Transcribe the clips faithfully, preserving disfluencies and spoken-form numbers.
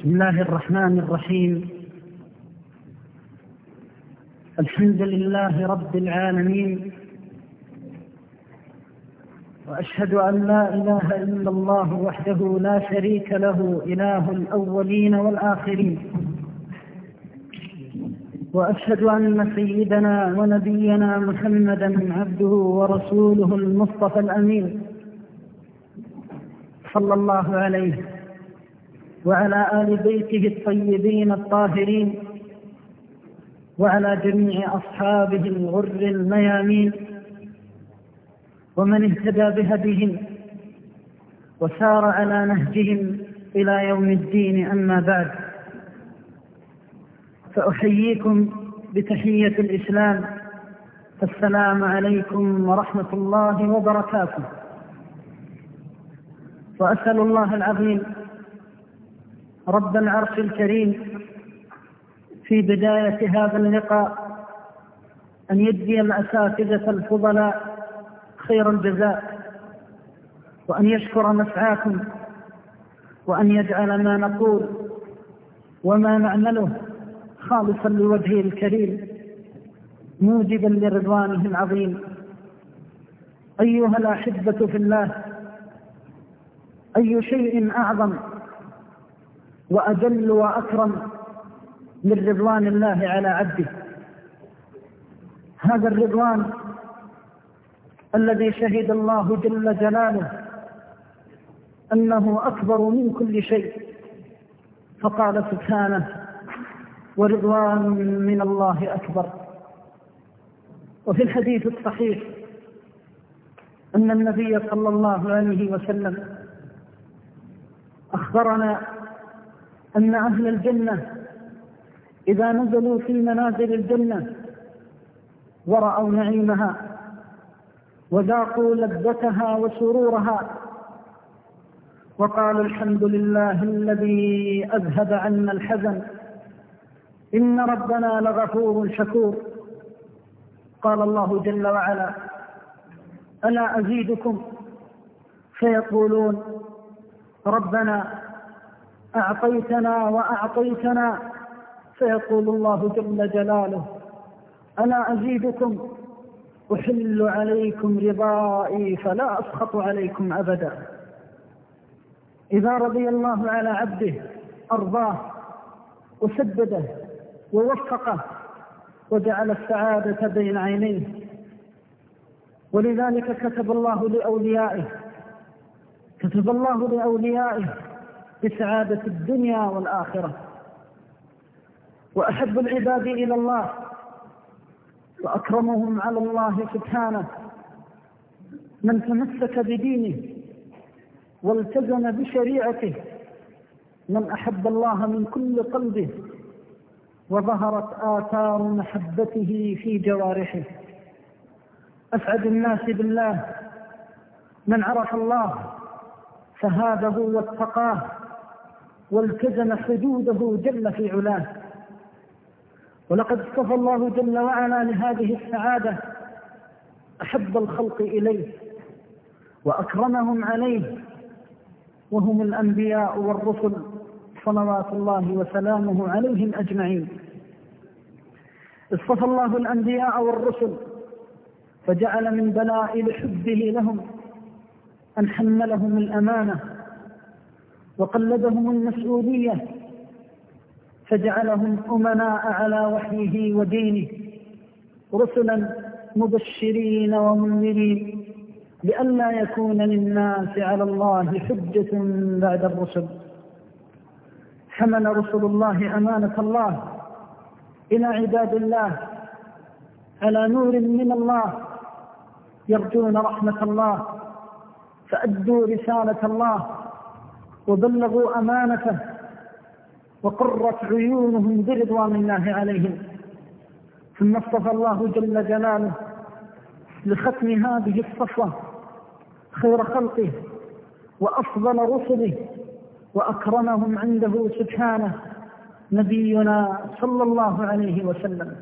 بسم الله الرحمن الرحيم. الحمد لله رب العالمين، وأشهد أن لا إله إلا الله وحده لا شريك له إله الأولين والآخرين، وأشهد أن سيدنا ونبينا محمدا عبده ورسوله المصطفى الأمين، صلى الله عليه وعلى آل بيته الطيبين الطاهرين، وعلى جميع أصحابه الغر الميامين، ومن اهتدى بهديهم وسار على نهجهم إلى يوم الدين. أما بعد، فأحييكم بتحية الإسلام، السلام عليكم ورحمة الله وبركاته. وأسأل الله العظيم رب العرش الكريم في بداية هذا اللقاء أن يجزي الأساتذة الفضلاء خير الجزاء، وأن يشكر مسعاكم، وأن يجعل ما نقول وما نعمله خالصا لوجهه الكريم موجبا لرضوانه العظيم. أيها الأحبة في الله، أي شيء أعظم وأجل وأكرم من رضوان الله على عبده؟ هذا الرضوان الذي شهد الله جل جلاله أنه أكبر من كل شيء، فقال سبحانه: ورضوان من الله أكبر. وفي الحديث الصحيح أن النبي صلى الله عليه وسلم أخبرنا أن أهل الجنة إذا نزلوا في منازل الجنة ورأوا نعيمها وذاقوا لذتها وسرورها وقالوا: الحمد لله الذي أذهب عنا الحزن، إن ربنا لغفور شكور. قال الله جل وعلا: ألا أزيدكم؟ فيقولون: ربنا أعطيتنا وأعطيتنا. فيقول الله جل جلاله: ألا أزيدكم؟ أحل عليكم رضائي فلا أسخط عليكم أبدا. إذا رضي الله على عبده أرضاه وسدده ووفقه وجعل السعادة بين عينيه. ولذلك كتب الله لأوليائه كتب الله لأوليائه بسعادة الدنيا والآخرة. وأحب العباد إلى الله وأكرمهم على الله سبحانه من تمسك بدينه والتزم بشريعته، من أحب الله من كل قلبه وظهرت آثار محبته في جوارحه. أسعد الناس بالله من عرف الله فهابه واتقاه والتزم حدوده جل في علاه. ولقد اصطفى الله جل وعلا لهذه السعادة أحب الخلق إليه وأكرمهم عليه، وهم الأنبياء والرسل صلوات الله وسلامه عليهم أجمعين. اصطفى الله الأنبياء والرسل فجعل من دلائل حبه لهم أن حملهم الأمانة وقلدهم المسؤولية، فجعلهم أمناء على وحيه ودينه، رسلا مبشرين ومنذرين، لئلا يكون للناس على الله حجة بعد الرسل. حمل رسل الله أمانة الله إلى عباد الله على نور من الله، يرجون رحمة الله، فأدوا رسالة الله وبلغوا أمانته، وقرت عيونهم برضوان الله عليهم. ثم اصطفى الله جل جلاله لختم هذه الصفوة خير خلقه وأفضل رسله وأكرمهم عنده سبحانه نبينا صلى الله عليه وسلم.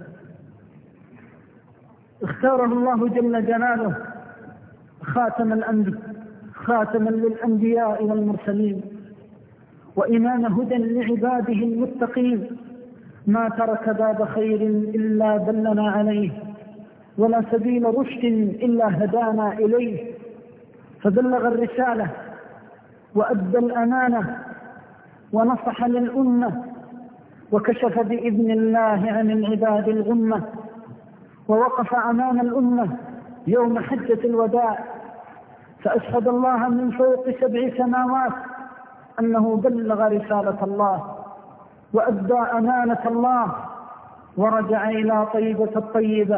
اختاره الله جل جلاله خاتم الأنبياء خاتما للأنبياء والمرسلين، وإمام هدى لعباده المتقين، ما ترك باب خير إلا دلنا عليه، ولا سبيل رشد إلا هدانا إليه، فبلغ الرسالة وأدى الأمانة ونصح للأمة، وكشف بإذن الله عن العباد الغمة، ووقف أمام الأمة يوم حجة الوداع فأشهد الله من فوق سبع سماوات أنه بلغ رسالة الله وأدى أمانة الله، ورجع إلى طيبة الطيبة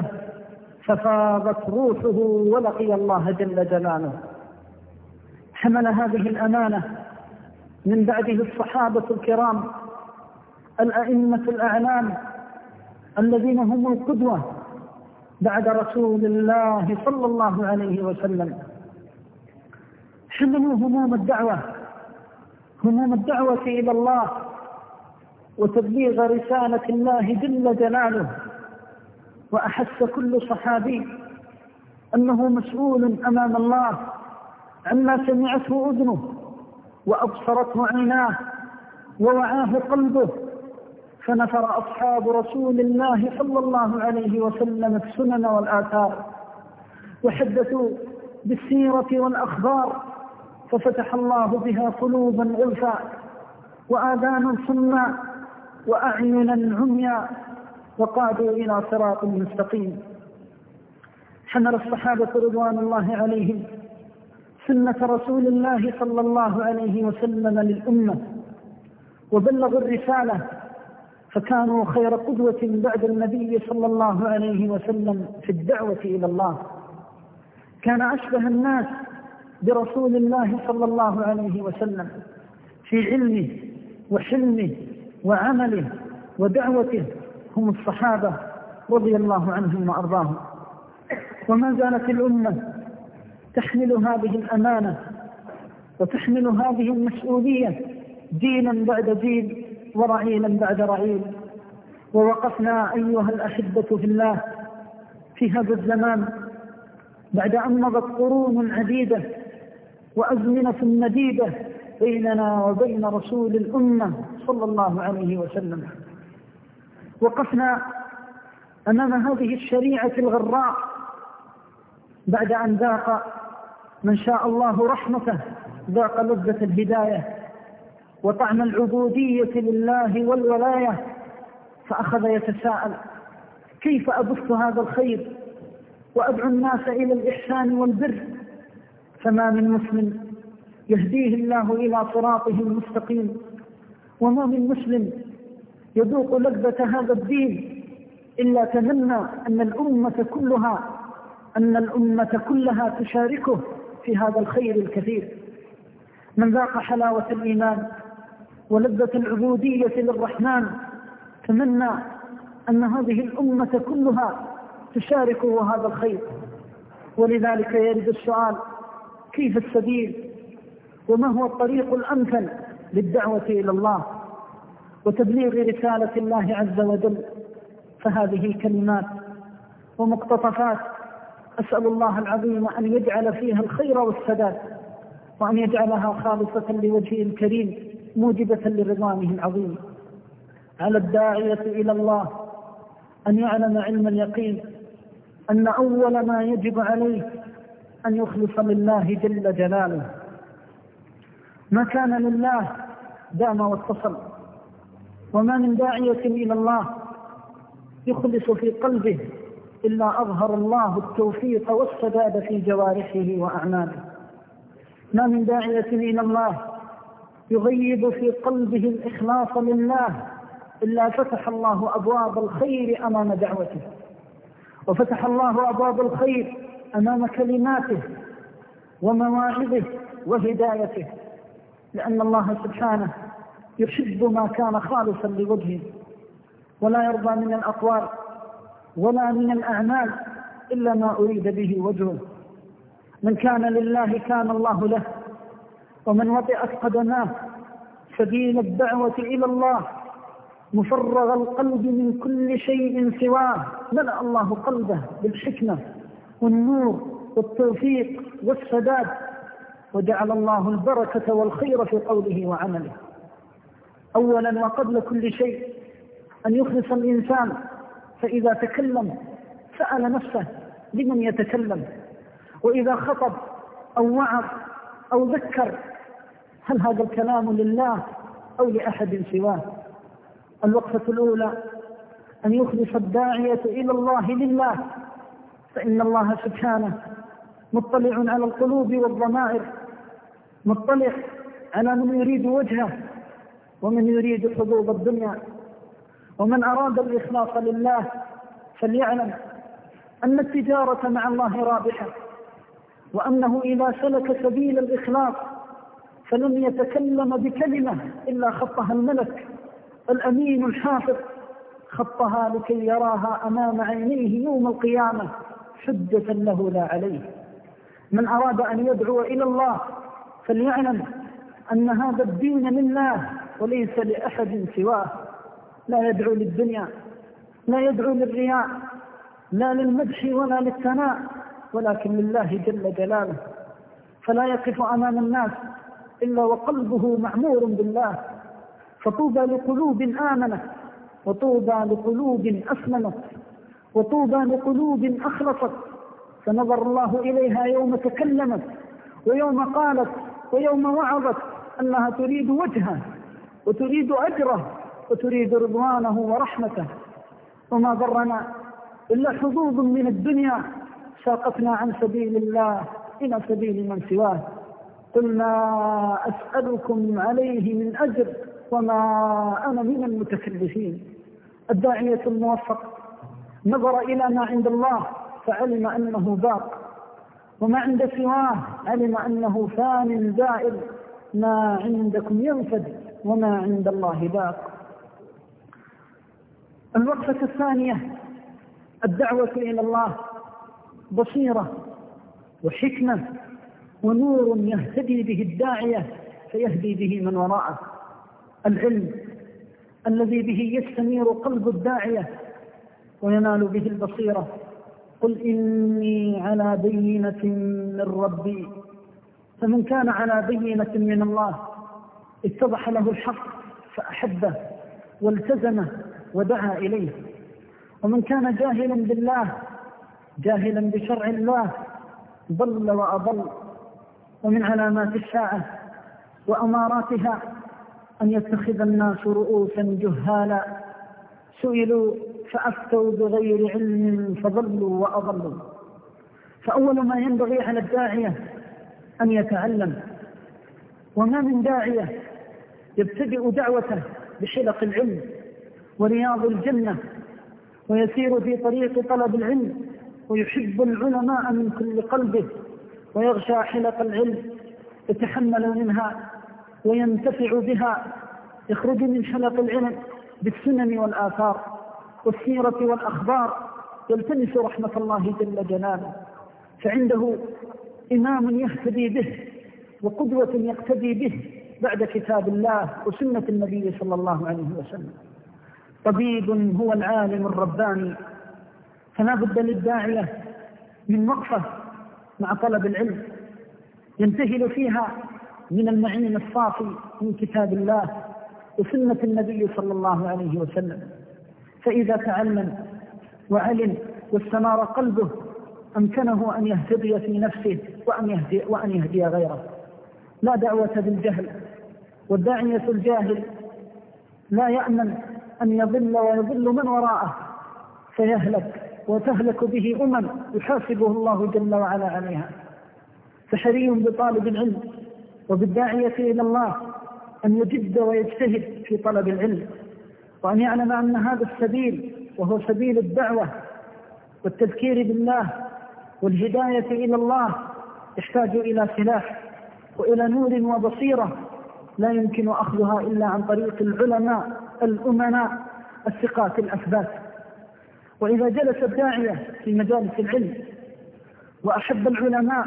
ففاضت روحه ولقي الله جل جلاله. حمل هذه الأمانة من بعده الصحابة الكرام الأئمة الأعلام الذين هم القدوة بعد رسول الله صلى الله عليه وسلم. حملوا هموم الدعوة هموم الدعوة إلى الله وتبليغ رسالة الله جل جلاله، وأحس كل صحابي أنه مسؤول أمام الله عما سمعته أذنه وأبصرته عيناه ووعاه قلبه. فنفر أصحاب رسول الله صلى الله عليه وسلم السنن والآثار، وحدثوا بالسيرة والأخبار، ففتح الله بها قلوبا غلفا وآذانا صما وأعينا عميا، وقادوا إلى صراط مستقيم. حمل الصحابة رضوان الله عليهم سنة رسول الله صلى الله عليه وسلم للأمة وبلغوا الرسالة، فكانوا خير قدوة بعد النبي صلى الله عليه وسلم في الدعوة إلى الله. كان أشبه الناس برسول الله صلى الله عليه وسلم في علمه وحلمه وعمله ودعوته هم الصحابة رضي الله عنهم وأرضاهم. وما زالت الأمة تحمل هذه الأمانة وتحمل هذه المسؤولية جيلا بعد جيل ورعيلا بعد رعيل. ووقفنا أيها الأحبة في الله في هذا الزمان بعد أن مضت قرون عديدة وأزمنة مديدة بيننا وبين رسول الأمة صلى الله عليه وسلم. وقفنا أمام هذه الشريعة الغراء بعد أن ذاق من شاء الله رحمته ذاق لذة الهداية وطعم العبودية لله والولاية، فأخذ يتساءل: كيف أبث هذا الخير وأدعو الناس إلى الإحسان والبر؟ فما من مسلم يهديه الله إلى صراطه المستقيم، وما من مسلم يذوق لذة هذا الدين إلا تمنى أن الأمة كلها أن الأمة كلها تشاركه في هذا الخير الكثير. من ذاق حلاوة الإيمان ولذة العبودية للرحمن تمنى أن هذه الأمة كلها تشاركه هذا الخير. ولذلك يرد السؤال: كيف السبيل وما هو الطريق الأمثل للدعوة إلى الله وتبليغ رسالة الله عز وجل؟ فهذه كلمات ومقتطفات أسأل الله العظيم أن يجعل فيها الخير والسداد، وأن يجعلها خالصة لوجهه الكريم موجبة لرضوانه العظيم. على الداعية إلى الله أن يعلم علم اليقين أن أول ما يجب عليه أن يخلص لله جل جلاله. ما كان لله دام واتصل، وما من داعية إلى الله يخلص في قلبه إلا أظهر الله التوفيق والسداد في جوارحه وأعماله. ما من داعية إلى الله يغيب في قلبه الإخلاص لله إلا فتح الله أبواب الخير أمام دعوته، وفتح الله أبواب الخير أمام كلماته ومواعظه وهدايته، لأن الله سبحانه يحب ما كان خالصا لوجهه، ولا يرضى من الأقوال ولا من الأعمال إلا ما أريد به وجهه. من كان لله كان الله له، ومن وطئت قدماه سبيل الدعوة إلى الله مفرغ القلب من كل شيء سواه ملأ الله قلبه بالحكمة والنور والتوفيق والسداد، وجعل الله البركة والخير في قوله وعمله. أولا وقبل كل شيء أن يخلص الإنسان، فإذا تكلم سأل نفسه لمن يتكلم، وإذا خطب أو وعظ أو ذكر هل هذا الكلام لله أو لأحد سواه. الوقفة الأولى أن يخلص الداعية إلى الله لله، فإن الله سبحانه مطلع على القلوب والضمائر، مطلع على من يريد وجهه ومن يريد حظوظ الدنيا. ومن أراد الإخلاص لله فليعلم أن التجارة مع الله رابحة، وأنه إذا سلك سبيل الإخلاص فلن يتكلم بكلمة إلا خطها الملك الأمين الحافظ، خطها لكي يراها أمام عينيه يوم القيامة حجة له لا عليه. من أراد أن يدعو إلى الله فليعلم أن هذا الدين لله وليس لأحد سواه، لا يدعو للدنيا، لا يدعو للرياء، لا للمدح ولا للثناء، ولكن لله جل جلاله. فلا يقف أمام الناس إلا وقلبه معمور بالله. فطوبى لقلوب آمنت، وطوبى لقلوب أسلمت، وطوبى لقلوب أخلصت، فنظر الله إليها يوم تكلمت ويوم قالت ويوم وعظت أنها تريد وجهه وتريد أجره وتريد رضوانه ورحمته. وما ضرنا إلا حظوظ من الدنيا ساقتنا عن سبيل الله إلى سبيل من سواه. قل ما أسألكم عليه من أجر وما أنا من المتكلفين. الداعية الموفق نظر إلى ما عند الله فعلم أنه باق، وما عند سواه علم أنه فان زائل. ما عندكم ينفد وما عند الله باق. الوقفة الثانية الدعوة إلى الله بصيرة وحكمة ونور يهتدي به الداعية فيهدي به من وراءه. العلم الذي به يستنير قلب الداعية وينال به البصيرة. قل إني على بينة من ربي، فمن كان على بينة من الله اتضح له الحق فأحبه والتزمه ودعا إليه. ومن كان جاهلا بالله جاهلا بشرع الله ضل وأضل. ومن علامات الساعة وأماراتها أن يتخذ الناس رؤوسا جهالا سئلوا فأفتوا بغير علم فضلوا وأضلوا. فأول ما ينبغي على الداعية أن يتعلم. وما من داعية يبتدئ دعوته بحلق العلم ورياض الجنة ويسير في طريق طلب العلم ويحب العلماء من كل قلبه ويغشى حلق العلم يتحمل منها وينتفع بها، يخرج من حلق العلم بالسنن والآثار والسيرة والأخبار يلتمس رحمة الله جل جلاله، فعنده إمام يهتدي به وقدوة يقتدي به بعد كتاب الله وسنة النبي صلى الله عليه وسلم. طبيب هو العالم الرباني، فلا بد للداعية من وقفة مع طلب العلم ينتهل فيها من المعين الصافي من كتاب الله وسنة النبي صلى الله عليه وسلم. فإذا تعلم وعلم واستنار قلبه أمكنه أن يهتدي في نفسه وأن يهدي, وأن يهدي غيره. لا دعوة بالجهل، والداعية الجاهل لا يأمن أن يضل ويضل من وراءه فيهلك وتهلك به أمم يحاسبه الله جل وعلا عليها. فحري بطالب العلم وبالداعية إلى الله أن يجد ويجتهد في طلب العلم، وأن يعلم أن هذا السبيل وهو سبيل الدعوة والتذكير بالله والهداية إلى الله يحتاج إلى سلاح وإلى نور وبصيرة لا يمكن أخذها إلا عن طريق العلماء الأمناء الثقات الأثبات. وإذا جلس الداعية في مجالس العلم وأحب العلماء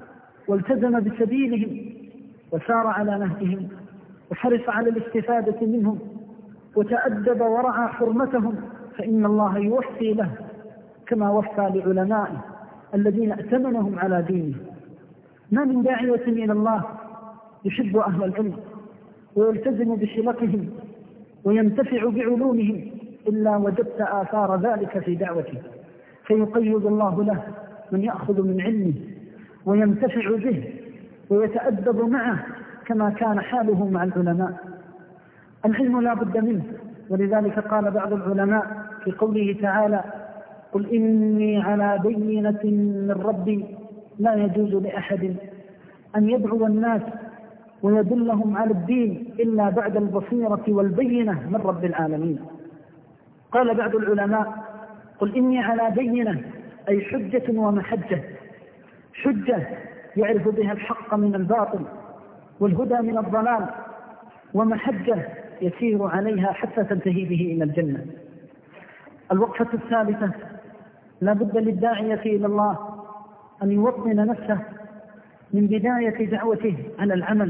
والتزم بسبيلهم وسار على نهجهم وحرص على الاستفادة منهم وتأدب ورعى حرمتهم فإن الله يوفي له كما وفى لعلمائه الذين ائتمنهم على دينه. ما من داعية إلى الله يحب أهل العلم ويلتزم بصلتهم وينتفع بعلومهم إلا وجدت آثار ذلك في دعوته، فيقيد الله له من يأخذ من علمه وينتفع به ويتأدب معه كما كان حاله مع العلماء. العلم لا بد منه، ولذلك قال بعض العلماء في قوله تعالى: قل إني على بينة من ربي، لا يجوز لأحد أن يدعو الناس ويدلهم على الدين إلا بعد البصيرة والبينة من رب العالمين. قال بعض العلماء: قل إني على بينة، أي حجة ومحجة، حجة يعرف بها الحق من الباطل والهدى من الضلال، ومحجة يسير عليها حتى تنتهي به إلى الجنة. الوقفة الثالثة: لا بد للداعية إلى الله أن يوطن نفسه من بداية دعوته على العمل،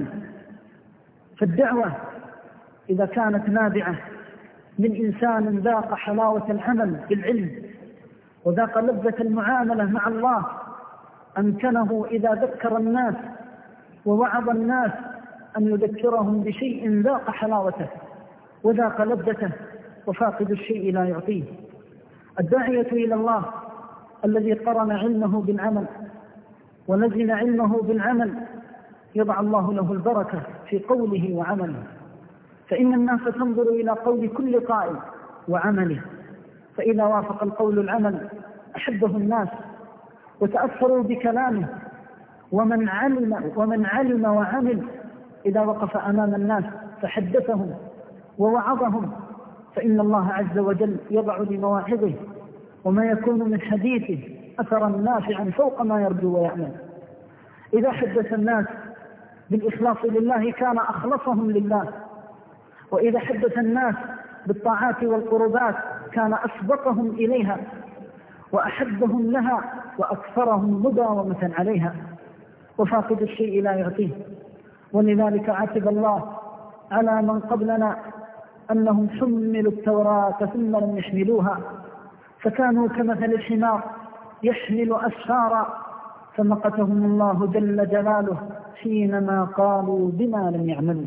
فالدعوة إذا كانت نابعة من إنسان ذاق حلاوة العمل بالعلم وذاق لذة المعاملة مع الله، أمكنه إذا ذكر الناس ووعظ الناس أن يذكرهم بشيء ذاق حلاوته وذاق لذته، وفاقد الشيء لا يعطيه. الداعية إلى الله الذي قرن علمه بالعمل ونزل علمه بالعمل يضع الله له البركة في قوله وعمله، فإن الناس تنظر إلى قول كل قائل وعمله، فإذا وافق القول العمل أحبه الناس وتأثروا بكلامه. ومن علم, ومن علم وعمل إذا وقف أمام الناس فحدثهم ووعظهم، فإن الله عز وجل يضع لمواعظه وما يكون من حديثه أثرا نافعا فوق ما يرجو ويعمل. إذا حدث الناس بالإخلاص لله كان أخلصهم لله، وإذا حدث الناس بالطاعات والقربات كان أسبقهم إليها وأحبهم لها وأكثرهم مداومة عليها، وفاقد الشيء لا يعطيه. ولذلك عاتب الله على من قبلنا أنهم حملوا التوراة ثم لم يحملوها، فكانوا كمثل الحمار يحمل أسفارا، فمقتهم الله جل جلاله حينما قالوا بما لم يعملوا.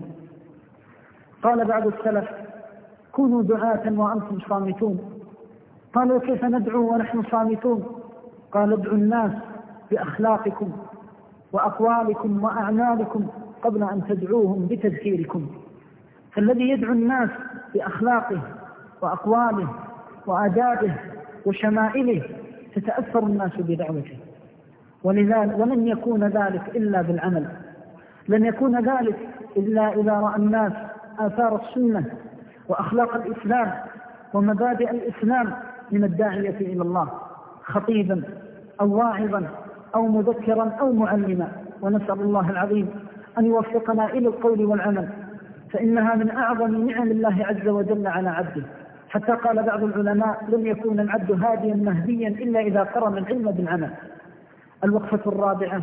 قال بعض السلف: كونوا دعاة وأنتم صامتون. قالوا: كيف ندعو ونحن صامتون؟ قال: ادعوا الناس بأخلاقكم وأقوالكم وأعمالكم قبل أن تدعوهم بتذكيركم. فالذي يدعو الناس بأخلاقه وأقواله وآدابه وشمائله تتأثر الناس بدعوته، ولذلك ولن يكون ذلك إلا بالعمل، لن يكون ذلك إلا إذا رأى الناس آثار السنة وأخلاق الإسلام ومبادئ الإسلام من الداعية إلى الله، خطيبا أو واعظا أو مذكرا أو معلما. ونسأل الله العظيم أن يوفقنا إلى القول والعمل، فإنها من أعظم نعم الله عز وجل على عبده، حتى قال بعض العلماء: لن يكون العبد هاديا مهديا إلا إذا قرن العلم بالعمل. الوقفة الرابعة: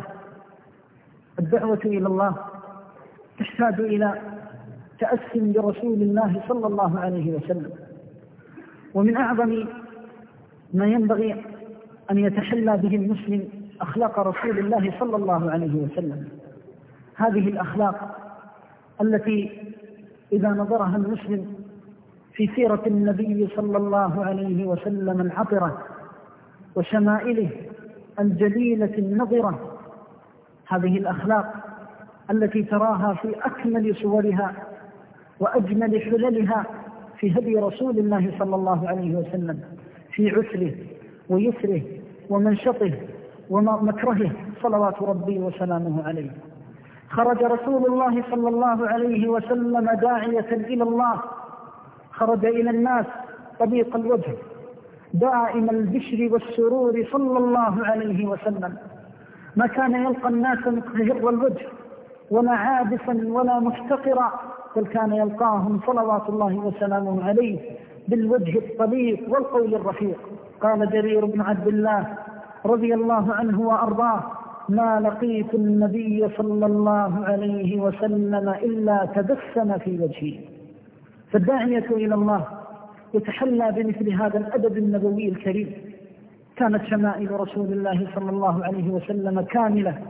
الدعوة إلى الله تحتاج إلى تأسي برسول الله صلى الله عليه وسلم، ومن أعظم ما ينبغي أن يتحلى به المسلم أخلاق رسول الله صلى الله عليه وسلم. هذه الأخلاق التي إذا نظرها المسلم في سيرة النبي صلى الله عليه وسلم العطرة وشمائله الجليلة النظرة، هذه الأخلاق التي تراها في أكمل صورها وأجمل حللها في هدي رسول الله صلى الله عليه وسلم في عسره ويسره ومنشطه ومكرهه صلوات ربي وسلامه عليه. خرج رسول الله صلى الله عليه وسلم داعية إلى الله، خرج إلى الناس طليق الوجه دائم البشر والسرور صلى الله عليه وسلم، ما كان يلقى الناس مقهر الوجه ولا عابسا ولا محتقرا، بل كان يلقاهم صلوات الله وسلامه عليه بالوجه الطليق والقول الرفيق. قال جرير بن عبد الله رضي الله عنه وأرضاه: ما لقيت النبي صلى الله عليه وسلم إلا تبسم في وجهه. فالداعية إلى الله يتحلى بمثل هذا الأدب النبوي الكريم. كانت شمائل رسول الله صلى الله عليه وسلم كاملة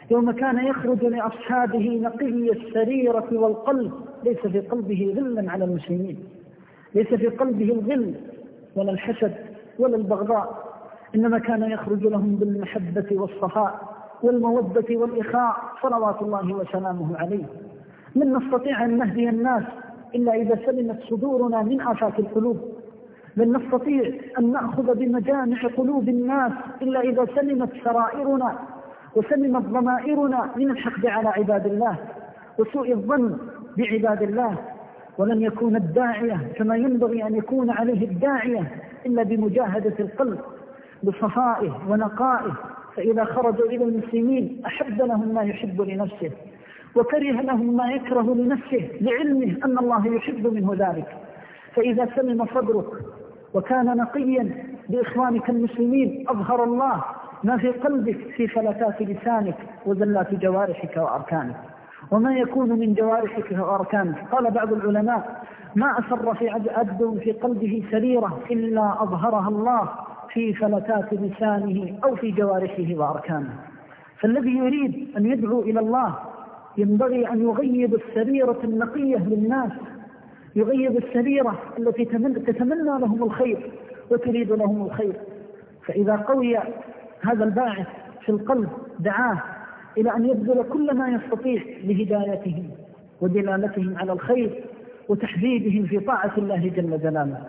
يوم كان يخرج لأصحابه نقي السريرة والقلب، ليس في قلبه غلا على المسلمين، ليس في قلبه الغل ولا الحسد ولا البغضاء، إنما كان يخرج لهم بالمحبة والصفاء والمودة والإخاء صلوات الله وسلامه عليه. لن نستطيع أن نهدي الناس إلا إذا سلمت صدورنا من آفات القلوب، لن نستطيع أن نأخذ بمجامع قلوب الناس إلا إذا سلمت سرائرنا وسلمت ضمائرنا من الحقد على عباد الله وسوء الظن بعباد الله. ولن يكون الداعية كما ينبغي أن يكون عليه الداعية إلا بمجاهدة القلب بصفائه ونقائه، فإذا خرج إلى المسلمين أحب لهم ما يحب لنفسه وكره لهم ما يكره لنفسه، لعلمه أن الله يحب منه ذلك. فإذا سلم صدرك وكان نقيا بإخوانك المسلمين أظهر الله ما في قلبك في فلتات لسانك وزلات جوارحك وأركانك. وما يكون من جوارحك وأركانك، قال بعض العلماء: ما أسر في عبد في قلبه سريرة إلا أظهرها الله في فلتات لسانه أو في جوارحه وأركانه. فالذي يريد أن يدعو إلى الله ينبغي أن يغيب السريرة النقية للناس، يغيب السريرة التي تتمنى لهم الخير وتريد لهم الخير. فإذا قوي هذا الباعث في القلب دعاه إلى أن يبذل كل ما يستطيع لهدايتهم ودلالتهم على الخير وتحديدهم في طاعة الله جل جلاله.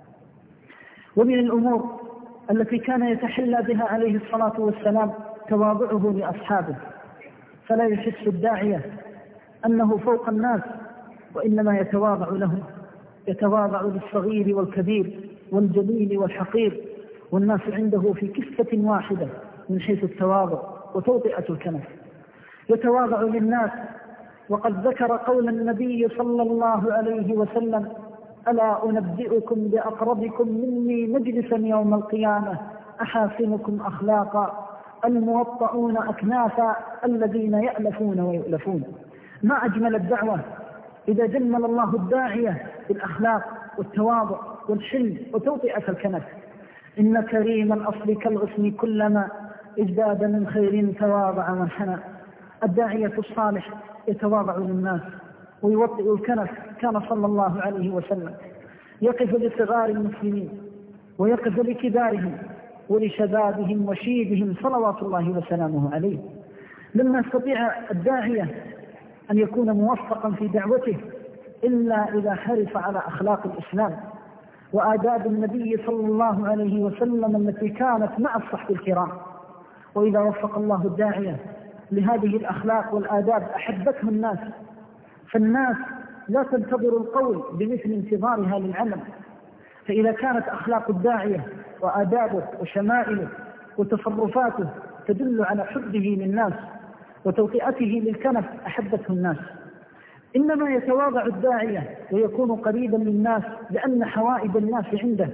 ومن الأمور التي كان يتحلى بها عليه الصلاة والسلام تواضعه لأصحابه، فلا يحس الداعية أنه فوق الناس، وإنما يتواضع لهم، يتواضع للصغير والكبير والجليل والحقير، والناس عنده في كفة واحدة من حيث التواضع وتوطئة الكنف. يتواضع للناس، وقد ذكر قول النبي صلى الله عليه وسلم: ألا أنبئكم بأقربكم مني مجلسا يوم القيامة أحاسنكم أخلاقا الموطؤون أكنافا الذين يألفون ويؤلفون. ما أجمل الدعوة إذا جمل الله الداعية بالأخلاق والتواضع والحلم وتوطئة الكنف. إن كريم الأصل كالغصن كلما ازداد من خير تواضع وانحنى. الداعية الصالح يتواضع للناس ويوطئ الكنف. كان صلى الله عليه وسلم يقف لصغار المسلمين ويقف لكبارهم ولشبابهم وشيبهم صلوات الله وسلامه عليه. لما يستطيع الداعية أن يكون موفقا في دعوته إلا إذا حرص على أخلاق الإسلام وآداب النبي صلى الله عليه وسلم التي كانت مع الصحب الكرام. وإذا وفق الله الداعية لهذه الأخلاق والآداب أحبته الناس، فالناس لا تنتظر القول بمثل انتظارها للعمل. فإذا كانت أخلاق الداعية وآدابه وشمائله وتصرفاته تدل على حبه للناس وتوطئته للكنف أحبته الناس. إنما يتواضع الداعية ويكون قريبا للناس لأن حوائج الناس عنده،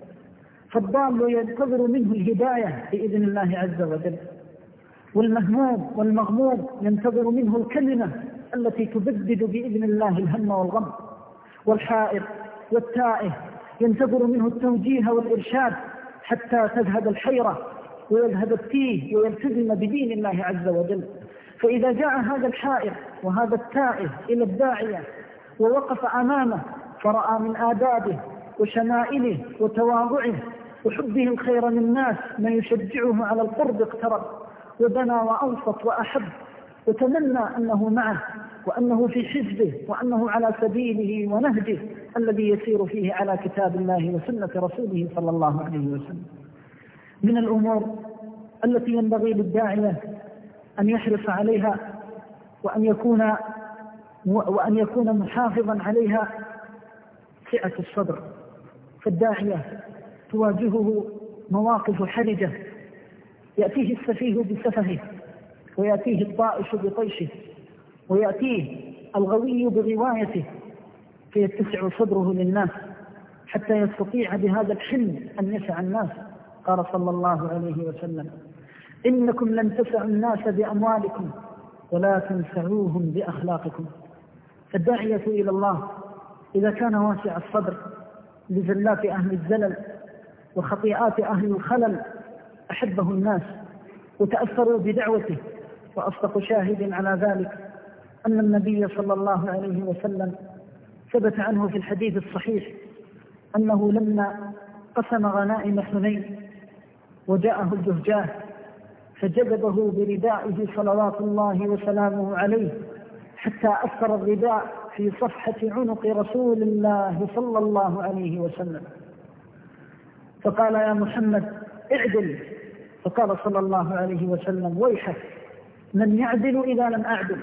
فالضال ينتظر منه الهداية بإذن الله عز وجل، والمهموم والمغموم ينتظر منه الكلمة التي تبدد بإذن الله الهم والغم، والحائر والتائه ينتظر منه التوجيه والإرشاد حتى تذهب الحيرة ويذهب التيه ويلتزم بدين الله عز وجل. فإذا جاء هذا الحائر وهذا التائه إلى الداعية ووقف أمامه فرأى من آدابه وشمائله وتواضعه وحبه الخير للناس ما يشجعه على القرب، اقترب وبنى وأوسط وأحب وتمنى أنه معه وأنه في حزبه وأنه على سبيله ونهجه الذي يسير فيه على كتاب الله وسنة رسوله صلى الله عليه وسلم. من الأمور التي ينبغي للداعية أن يحرص عليها وأن يكون وأن يكون محافظا عليها سعة الصدر. فالداعية تواجهه مواقف حرجة، يأتيه السفيه بسفهه ويأتيه الطائش بطيشه ويأتيه الغوي بغوايته، فيتسع صدره للناس حتى يستطيع بهذا الحلم أن يسع الناس. قال صلى الله عليه وسلم: إنكم لن تسعوا الناس بأموالكم ولا تنسعوهم بأخلاقكم. فالداعية إلى الله إذا كان واسع الصدر لزلات أهل الزلل وخطيئات أهل الخلل أحبه الناس وتأثروا بدعوته وأصدق شاهد على ذلك أن النبي صلى الله عليه وسلم ثبت عنه في الحديث الصحيح أنه لما قسم غنائم حنين وجاءه الجهجاه فجذبه بردائه صلوات الله وسلامه عليه حتى أثر الرداء في صفحة عنق رسول الله صلى الله عليه وسلم، فقال: يا محمد اعدل. فقال صلى الله عليه وسلم: ويحك، من يعدل إذا لم أعدل؟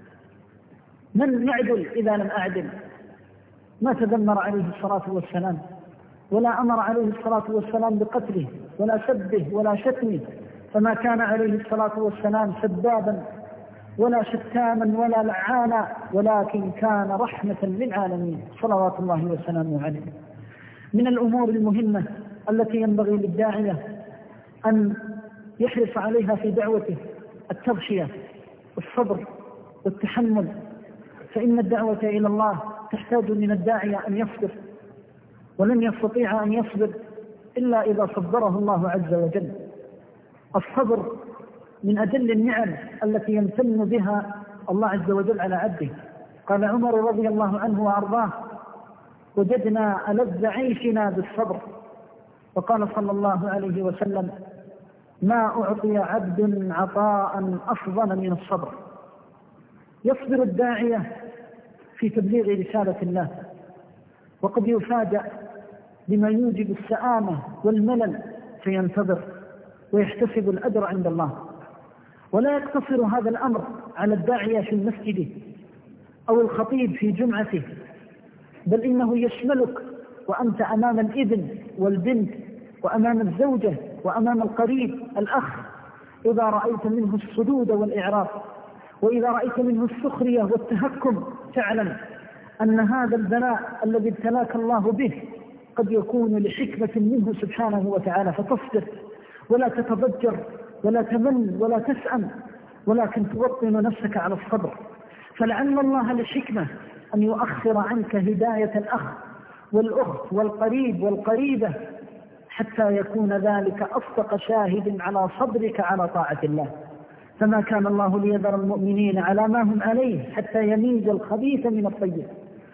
من يعدل إذا لم أعدل؟ ما تذمر عليه الصلاة والسلام، ولا أمر عليه الصلاة والسلام بقتله ولا سبه ولا شتمه، فما كان عليه الصلاة والسلام سبابا ولا شتاما ولا لعانا، ولكن كان رحمة للعالمين صلوات الله وسلامه عليه. من الأمور المهمة التي ينبغي للداعية أن يحرص عليها في دعوته التضحية والصبر والتحمل، فإن الدعوة إلى الله تحتاج من الداعية أن يصبر، ولن يستطيع أن يصبر إلا إذا صبره الله عز وجل. الصبر من أجل النعم التي يمتن بها الله عز وجل على عبده. قال عمر رضي الله عنه وأرضاه: وجدنا ألذ عيشنا بالصبر. وقال صلى الله عليه وسلم: ما أعطي عبد عطاء أفضل من الصبر. يصبر الداعية في تبليغ رسالة الله، وقد يفاجأ بما يوجب السآمة والملل فينتظر ويحتسب الأجر عند الله. ولا يقتصر هذا الأمر على الداعية في المسجد أو الخطيب في جمعته، بل إنه يشملك وأنت أمام الابن والبنت وأمام الزوجة وأمام القريب الأخ. إذا رأيت منه الصدود والإعراض، وإذا رأيت منه السخرية والتهكم، فاعلم أن هذا البلاء الذي ابتلاك الله به قد يكون لحكمة منه سبحانه وتعالى، فتصبر ولا تتضجر ولا تمل ولا تسأم، ولكن توطن نفسك على الصبر. فلعل الله لحكمة أن يؤخر عنك هداية الأخ والأخت والقريب والقريبة حتى يكون ذلك أصدق شاهد على صبرك على طاعة الله. فما كان الله ليذر المؤمنين على ما هم عليه حتى يميز الخبيث من الطيب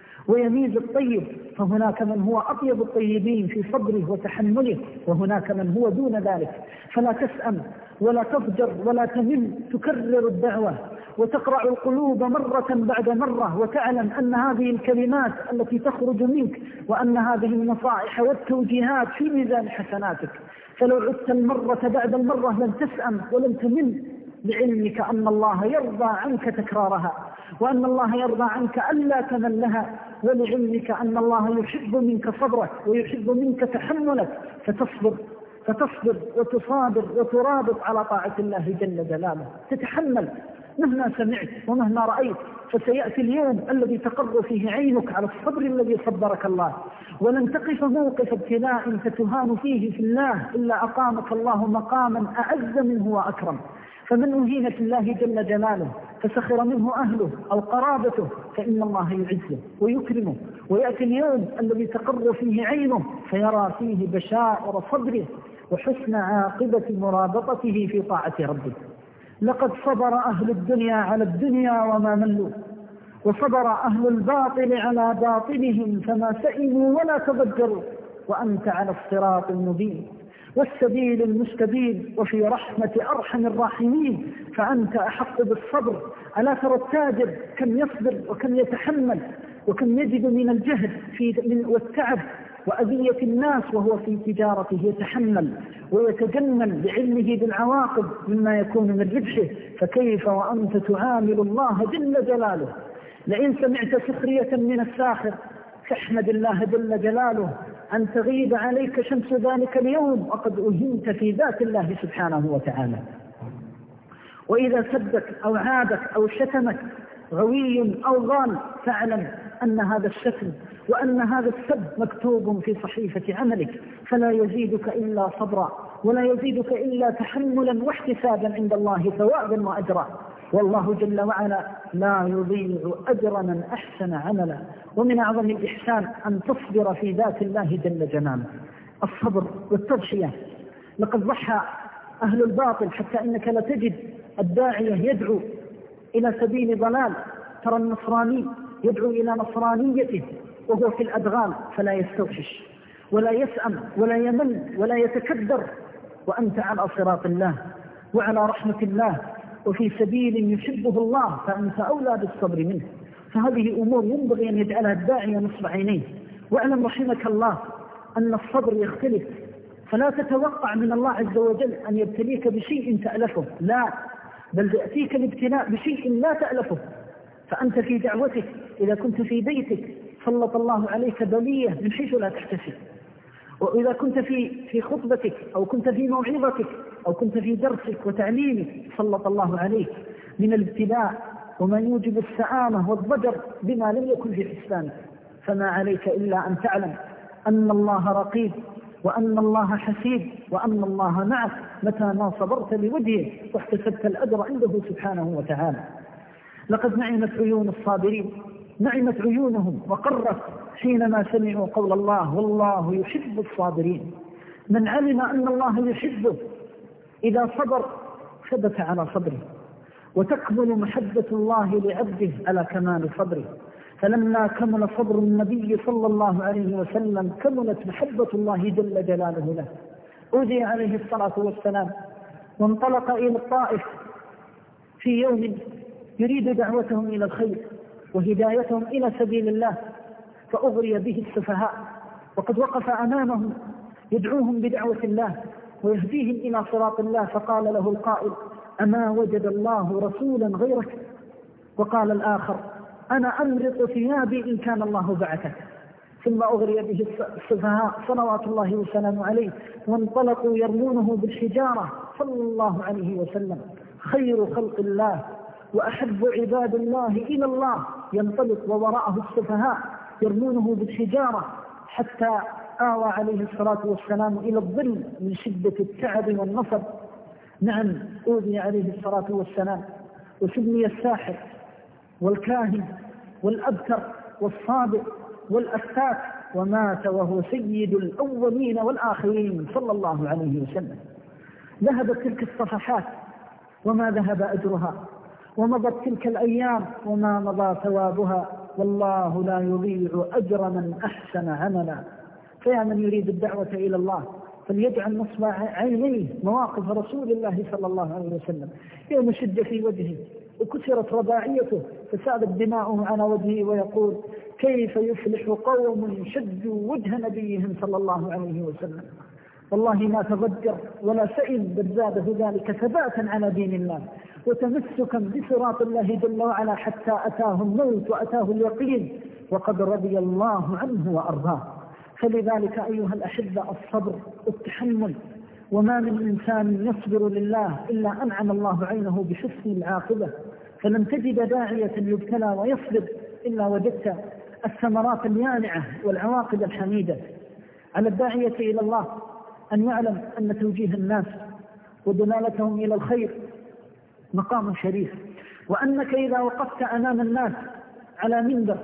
ويميز الطيب، فهناك من هو أطيب الطيبين في صبره وتحمله، وهناك من هو دون ذلك. فلا تسأم ولا تضجر ولا تمل، تكرر الدعوة وتقرع القلوب مرة بعد مرة، وتعلم أن هذه الكلمات التي تخرج منك وأن هذه النصائح والتوجيهات في ميزان حسناتك. فلو عدت المرة بعد المرة لن تسأم ولن تمل، لعلمك أن الله يرضى عنك تكرارها، وأن الله يرضى عنك ألا تملها، ولعلمك أن الله يحب منك صبرك ويحب منك تحملك، فتصبر فتصبر وتصابر وترابط على طاعة الله جل جلاله، تتحمل مهما سمعت ومهما رأيت. فسيأتي اليوم الذي تقر فيه عينك على الصبر الذي صبرك الله، ولن تقف موقف ابتلاء فتهان فيه في الله إلا أقامك الله مقاما أعز منه وأكرم. فمن أهين في الله جل جلاله فسخر منه أهله أو قرابته فإن الله يعزه ويكرمه، ويأتي اليوم الذي تقر فيه عينه فيرى فيه بشائر صبره وحسن عاقبة مرابطته في طاعة ربه. لقد صبر أهل الدنيا على الدنيا وما ملوا، وصبر أهل الباطل على باطلهم فما سئموا ولا تضجروا، وأنت على الصراط المبين والسبيل المستبين وفي رحمة أرحم الراحمين، فأنت أحق بالصبر. ألا ترى التاجر كم يصبر وكم يتحمل وكم يجد من الجهد في والتعب وأذية الناس وهو في تجارته، يتحمل ويتجمل بعلمه بالعواقب مما يكون من ربحه، فكيف وأنت تعامل الله جل جلاله؟ لئن سمعت سخرية من الساخر فاحمد الله جل جلاله أن تغيب عليك شمس ذلك اليوم وقد أهنت في ذات الله سبحانه وتعالى. وإذا سبك أو عادك أو شتمك غوي أو ضال فاعلم أن هذا الشتم وأن هذا السب مكتوب في صحيفة عملك، فلا يزيدك إلا صبرا ولا يزيدك إلا تحملا واحتسابا عند الله ثوابا وأجرا. والله جل وعلا لا يضيع أجر من أحسن عملا. ومن أعظم الإحسان أن تصبر في ذات الله جل جلاله. الصبر والتضحية، لقد ضحى أهل الباطل حتى إنك لتجد الداعية يدعو إلى سبيل ضلال، ترى النصراني يدعو إلى نصرانيته وهو في الأدغال فلا يستوحش ولا يسأم ولا يمل ولا يتكدر، وأنت على صراط الله وعلى رحمة الله وفي سبيل يحبه الله، فأنت أولى بالصبر منه. فهذه أمور ينبغي أن يجعلها الداعية نصب عينيه. واعلم رحمك الله أن الصبر يختلف، فلا تتوقع من الله عز وجل أن يبتليك بشيء تألفه، لا، بل يأتيك الابتلاء بشيء لا تألفه. فأنت في دعوتك إذا كنت في بيتك سلط الله عليك بلية من حيث لا تحتسب، وإذا كنت في في خطبتك أو كنت في موعظتك أو كنت في درسك وتعليمك سلط الله عليك من الابتلاء وما يوجب السآمة والضجر بما لم يكن في حسبانك. فما عليك إلا أن تعلم أن الله رقيب وأن الله حسيب وأن الله معك متى ما صبرت لوجهه واحتسبت الأجر عنده سبحانه وتعالى. لقد نعمت عيون الصابرين، نعمت عيونهم وقرت حينما سمعوا قول الله والله يحب الصابرين. من علم أن الله يحبه إذا صبر ثبت على صبره، وتكمل محبة الله لعبده على كمال صبره. فلما كمل صبر النبي صلى الله عليه وسلم كملت محبة الله جل جلاله له. أوذي عليه الصلاة والسلام وانطلق إلى الطائف في يوم يريد دعوتهم إلى الخير وهدايتهم إلى سبيل الله، فأغري به السفهاء وقد وقف أمامهم يدعوهم بدعوة الله ويهديهم إلى صراط الله. فقال له القائل أما وجد الله رسولا غيرك؟ وقال الآخر أنا أمرق ثيابي إن كان الله بعثك. ثم أغري به السفهاء صلوات الله وسلامه عليه وانطلقوا يرمونه بالحجارة صلى الله عليه وسلم. خير خلق الله وأحب عباد الله إلى الله ينطلق ووراءه السفهاء يرمونه بالحجارة حتى آوى عليه الصلاة والسلام إلى الظل من شدة التعب والنصب. نعم أوذي عليه الصلاة والسلام وسمي الساحر والكاهن والأبتر والصابئ والأفتاك، ومات وهو سيد الأولين والآخرين صلى الله عليه وسلم. ذهبت تلك الصفحات وما ذهب أجرها، ومضت تلك الأيام وما مضى ثوابها، والله لا يضيع أجر من أحسن عملا. فيا من يريد الدعوة إلى الله فليجعل نصب عينيه مواقف رسول الله صلى الله عليه وسلم يوم شد في وجهه وكسرت رباعيته فسالت دماؤه على وجهه ويقول كيف يفلح قوم شدوا وجه نبيهم صلى الله عليه وسلم. والله ما تضجر ولا سئم، بل زاده ذلك ثباتا على دين الله وتمسكا بصراط الله جل وعلا حتى أتاه الموت وأتاه اليقين وقد رضي الله عنه وأرضاه. فلذلك أيها الأحبة الصبر والتحمل، وما من إنسان يصبر لله إلا أنعم الله عينه بحسن العاقبة. فلن تجد داعية يبتلى ويصبر إلا وجدت الثمرات اليانعة والعواقب الحميدة. على الداعية إلى الله أن يعلم أن توجيه الناس ودلالتهم إلى الخير مقام شريف، وأنك إذا وقفت أمام الناس على منبر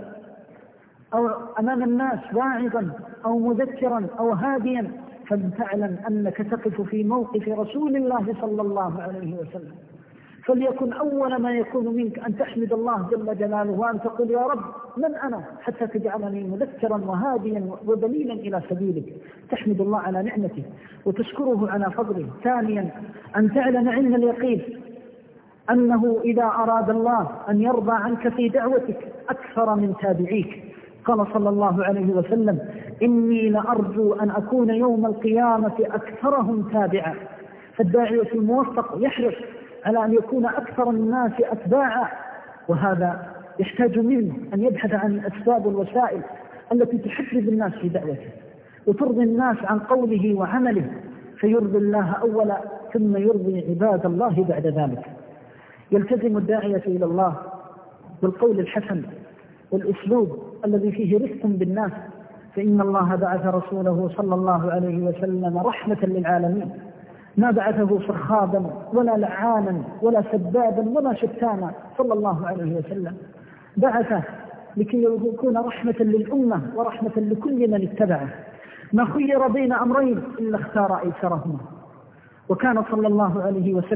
أو أمام الناس واعظا أو مذكرا أو هاديا فلتعلم أنك تقف في موقف رسول الله صلى الله عليه وسلم. فليكن أول ما يكون منك أن تحمد الله جل جلاله وأن تقول يا رب من أنا حتى تجعلني مذكرا وهاديا ودليلا إلى سبيلك. تحمد الله على نعمته وتشكره على فضله. ثانيا أن تعلم علم اليقين أنه إذا أراد الله أن يرضى عنك في دعوتك أكثر من تابعيك. قال صلى الله عليه وسلم إني لأرجو أن أكون يوم القيامة أكثرهم تابعا. فالداعية الموفق يحرص على أن يكون أكثر الناس أتباعا، وهذا يحتاج منه أن يبحث عن الأسباب والوسائل التي تحبب الناس في دعوته وترضي الناس عن قوله وعمله، فيرضي الله أولا ثم يرضي عباد الله بعد ذلك. يلتزم الداعية إلى الله بالقول الحسن والأسلوب الذي فيه رفق بالناس، فإن الله بعث رسوله صلى الله عليه وسلم رحمة للعالمين، ما بعثه صخابا ولا لعانا ولا سبابا ولا شتانا صلى الله عليه وسلم، بعثه لكي يكون رحمة للأمة ورحمة لكل من اتبعه. ما خير بين أمرين إلا اختار أيسرهما. وكان صلى الله عليه وسلم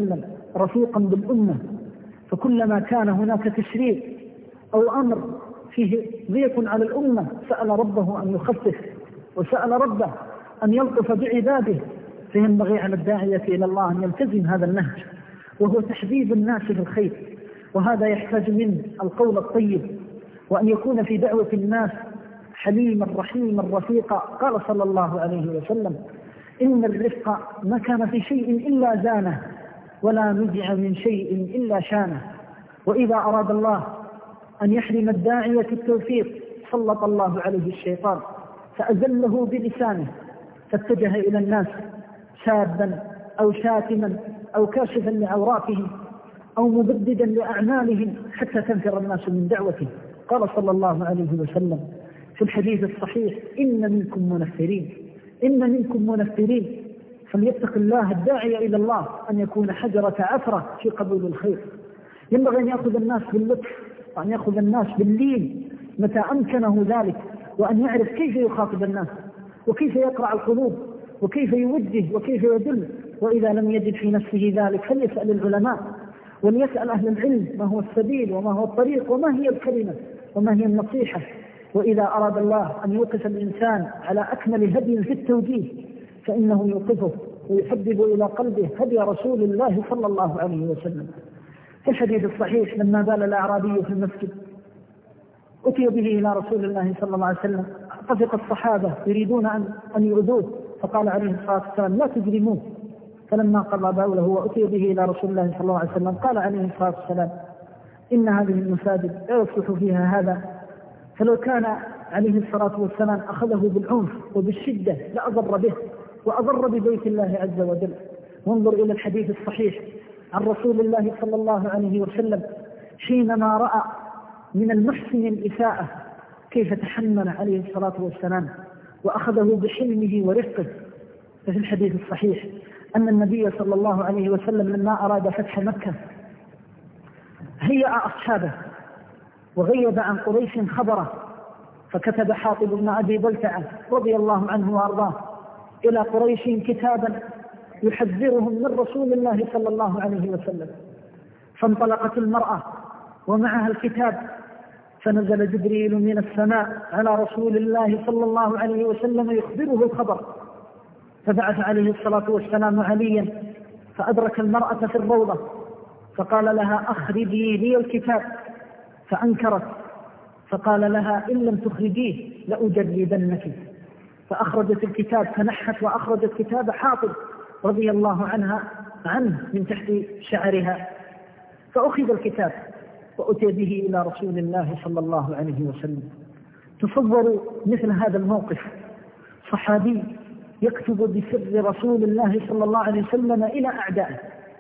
رفيقا بالأمة، فكلما كان هناك تشريع أو أمر فيه ضيق على الأمة سأل ربه أن يخفف، وسأل ربه أن يلطف بعباده. فينبغي على الداعية إلى الله أن يلتزم هذا النهج، وهو تحبيب الناس في الخير، وهذا يحتاج من القول الطيب، وأن يكون في دعوة الناس حليما رحيما رفيقا. قال صلى الله عليه وسلم: إن الرفق ما كان في شيء إلا زانه، ولا نزع من شيء إلا شانه. وإذا أراد الله أن يحرم الداعية التوفيق سلط الله عليه الشيطان فأزله بلسانه، فاتجه إلى الناس شابا أو شاتما أو كاشفا لعوراتهم أو مبددا لأعمالهم حتى تنفر الناس من دعوته. قال صلى الله عليه وسلم في الحديث الصحيح: إن منكم منفرين، إن منكم منفرين. فليتق الله الداعي إلى الله أن يكون حجرة عثرة في قبول الخير. ينبغي أن يأخذ الناس باللطف، وأن يأخذ الناس باللين متى أمكنه ذلك، وأن يعرف كيف يخاطب الناس، وكيف يقرع القلوب، وكيف يوجه، وكيف يدل. وإذا لم يجد في نفسه ذلك فليسأل العلماء، وليسأل أهل العلم ما هو السبيل وما هو الطريق وما هي الكلمة وما هي النصيحة. وإذا أراد الله أن يوقف الإنسان على أكمل هدي في التوجيه فإنه يوقفه ويحبب إلى قلبه هدي رسول الله صلى الله عليه وسلم. في الحديث الصحيح: لما بال الأعرابي في المسجد أتي به إلى رسول الله صلى الله عليه وسلم، طفق الصحابة يريدون أن أن يؤذوه، فقال عليه الصلاة والسلام: لا تجرموه. فلما قضى بوله وأتي به إلى رسول الله صلى الله عليه وسلم قال عليه الصلاة والسلام: إن هذه المساجد لا يصلح فيها هذا. فلو كان عليه الصلاة والسلام أخذه بالعنف وبالشدة لأضر به وأضر ببيت الله عز وجل. وانظر إلى الحديث الصحيح عن رسول الله صلى الله عليه وسلم حينما رأى من المحسن الإساءة كيف تحمل عليه الصلاة والسلام وأخذه بحلمه ورفقه. ففي الحديث الصحيح أن النبي صلى الله عليه وسلم لما أراد فتح مكة هيأ أصحابه وغيب عن قريش خبره، فكتب حاطب بن أبي بلتعة رضي الله عنه وأرضاه إلى قريش كتابا يحذرهم من رسول الله صلى الله عليه وسلم. فانطلقت المرأة ومعها الكتاب، فنزل جبريل من السماء على رسول الله صلى الله عليه وسلم يخبره الخبر، فبعث عليه الصلاة والسلام عليا فأدرك المرأة في الروضة فقال لها: أخرجي لي الكتاب. فأنكرت، فقال لها: إن لم تخرجيه لأجلدنك. فأخرجت الكتاب، فنحت وأخرجت كتاب حاطب رضي الله عنها عنه من تحت شعرها، فأخذ الكتاب وأتي به إلى رسول الله صلى الله عليه وسلم. تصوروا مثل هذا الموقف، صحابي يكتب بسر رسول الله صلى الله عليه وسلم إلى أعدائه،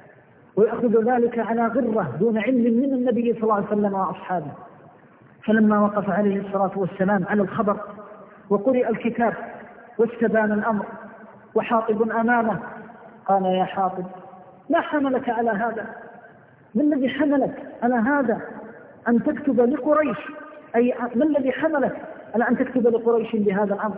ويأخذ ذلك على غرة دون علم من النبي صلى الله عليه وسلم وأصحابه. فلما وقف عليه الصلاة والسلام على الخبر وقرئ الكتاب واستبان الأمر وحاطب أمامه قال: يا حاطب، ما حملك على هذا؟ ما الذي حملك على هذا أن تكتب لقريش؟ أي ما الذي حملك على أن تكتب لقريش بهذا الأمر؟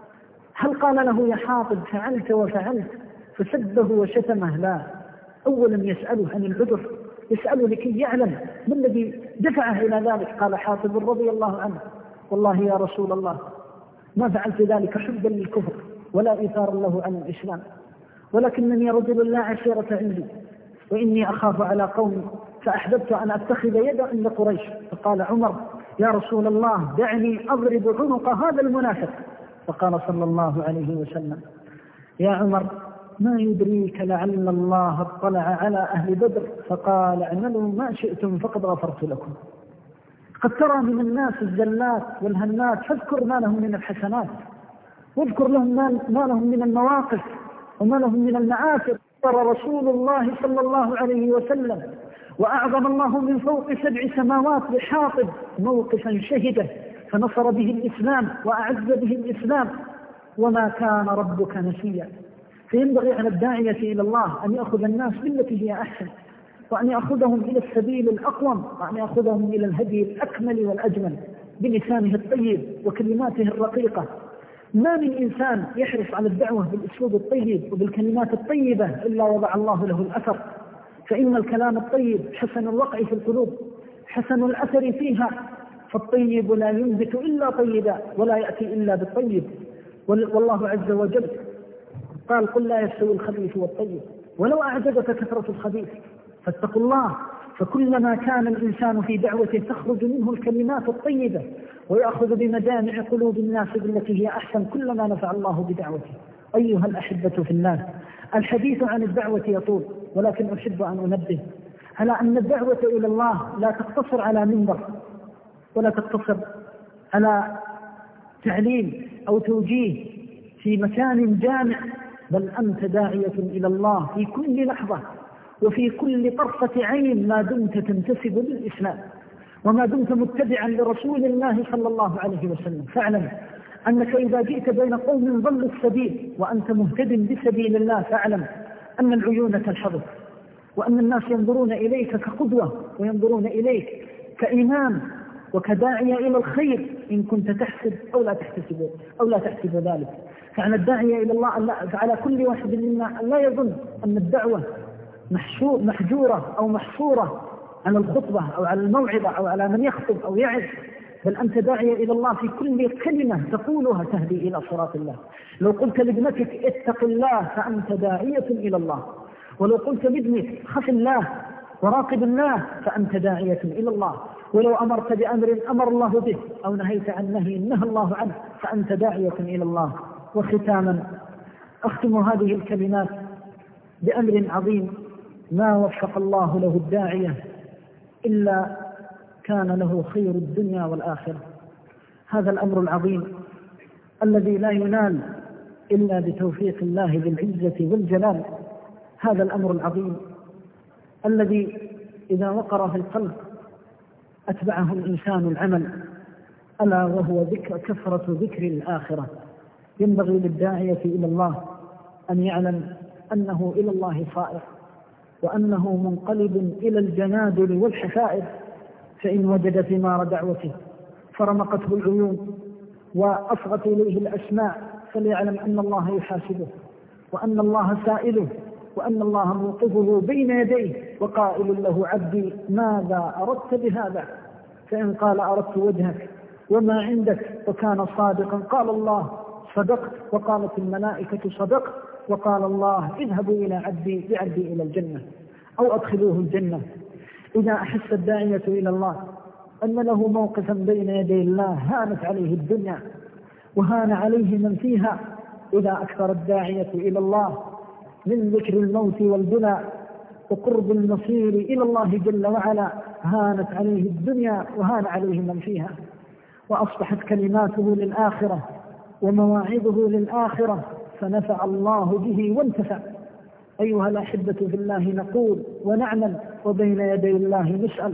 هل قال له: يا حاطب فعلت وفعلت فسبه وشتمه؟ لا، أولا يسأله عن العذر، يسأله لكي يعلم ما الذي دفعه إلى ذلك. قال حاطب رضي الله عنه: والله يا رسول الله ما فعلت ذلك حبا للكفر ولا إثارا له عن الإسلام، ولكنني رجل لا عشيرة عندي، وإني أخاف على قومي، فأحببت أن أتخذ يدا عند قريش. فقال عمر: يا رسول الله دعني أضرب عنق هذا المنافق. فقال صلى الله عليه وسلم: يا عمر ما يدريك لعل الله اطلع على أهل بدر فقال: اعملوا ما شئتم فقد غفرت لكم. قد ترى من الناس الزلات والهنات، فاذكر ما لهم من الحسنات، واذكر لهم ما لهم من المواقف وما لهم من المآثر. ترى رسول الله صلى الله عليه وسلم وأعظم الله من فوق سبع سماوات لحاطب موقفا شهده فنصر به الإسلام وأعز به الإسلام، وما كان ربك نسيا. فينبغي على الداعية إلى الله أن يأخذ الناس بالتي هي أحسن، وأن يأخذهم إلى السبيل الأقوم، وأن يأخذهم إلى الهدي الأكمل والأجمل بلسانه الطيب وكلماته الرقيقة. ما من إنسان يحرص على الدعوة بالأسلوب الطيب وبالكلمات الطيبة إلا وضع الله له الأثر فإن الكلام الطيب حسن الوقع في القلوب، حسن الأثر فيها، فالطيب لا ينبت إلا طيبا ولا يأتي إلا بالطيب. والله عز وجل قال قل لا يستوي الخبيث والطيب ولو أعجبك كثرة الخبيث فاتقوا الله. فكلما كان الإنسان في دعوته تخرج منه الكلمات الطيبة ويأخذ بمجامع قلوب الناس بالتي هي أحسن، كلما نفع الله بدعوته. أيها الأحبة في الله، الحديث عن الدعوة يطول، ولكن أحب أن أنبه على أن الدعوة إلى الله لا تقتصر على منبر، ولا تقتصر على تعليم أو توجيه في مكان جامع، بل أنت داعية إلى الله في كل لحظة وفي كل طرفة عين ما دمت تنتسب للإسلام وما دمت متبعا لرسول الله صلى الله عليه وسلم. فاعلم أنك إذا جئت بين قوم ضلوا السبيل وأنت مهتد بسبيل الله، فاعلم أن العيون تلحظك، وأن الناس ينظرون إليك كقدوة وينظرون إليك كإمام وكداعية إلى الخير، إن كنت تحسب أو لا تحتسب أو لا تحسب ذلك. فعلى الداعية إلى الله، فعلى كل واحد منا أن لا يظن أن الدعوة محجورة أو محصورة على الخطبة أو على الموعظة أو على من يخطب أو يعظ، بل أنت داعية إلى الله في كل كلمة تقولها تهدي إلى صراط الله. لو قلت لابنتك اتق الله فأنت داعية إلى الله، ولو قلت لابنك خف الله وراقب الله فأنت داعية إلى الله، ولو أمرت بأمر أمر الله به أو نهيت عن نهي نهى الله عنه فأنت داعية إلى الله. وختاما أختم هذه الكلمات بأمر عظيم ما وفق الله له الداعية إلا كان له خير الدنيا والآخرة. هذا الأمر العظيم الذي لا ينال إلا بتوفيق الله بالعزة والجلال، هذا الأمر العظيم الذي إذا وقر في القلب أتبعه الإنسان العمل، ألا وهو ذكر كثرة ذكر الآخرة. ينبغي للداعية إلى الله أن يعلم أنه إلى الله صائر، وأنه منقلب إلى الجنادل والحفائر، فإن وجد ثمار دعوته فرمقته العيون وأصغت إليه الأسماع فليعلم أن الله يحاسبه، وأن الله سائله، وأن الله موقفه بين يديه وقائل له عبدي ماذا أردت بهذا؟ فإن قال أردت وجهك وما عندك وكان صادقا قال الله صدقت، وقالت الملائكة صدقت، وقال الله اذهبوا إلى عبدي بعبدي إلى الجنة أو أدخلوه الجنة. إذا أحس الداعية إلى الله أن له موقفا بين يدي الله هانت عليه الدنيا وهان عليه من فيها. إذا أكثر الداعية إلى الله من ذكر الموت والبلاء وقرب المصير إلى الله جل وعلا هانت عليه الدنيا وهان عليه من فيها، وأصبحت كلماته للآخرة ومواعظه للآخرة فنفع الله به وانتفع. أيها الأحبة في الله، نقول ونعمل وبين يدي الله نسأل،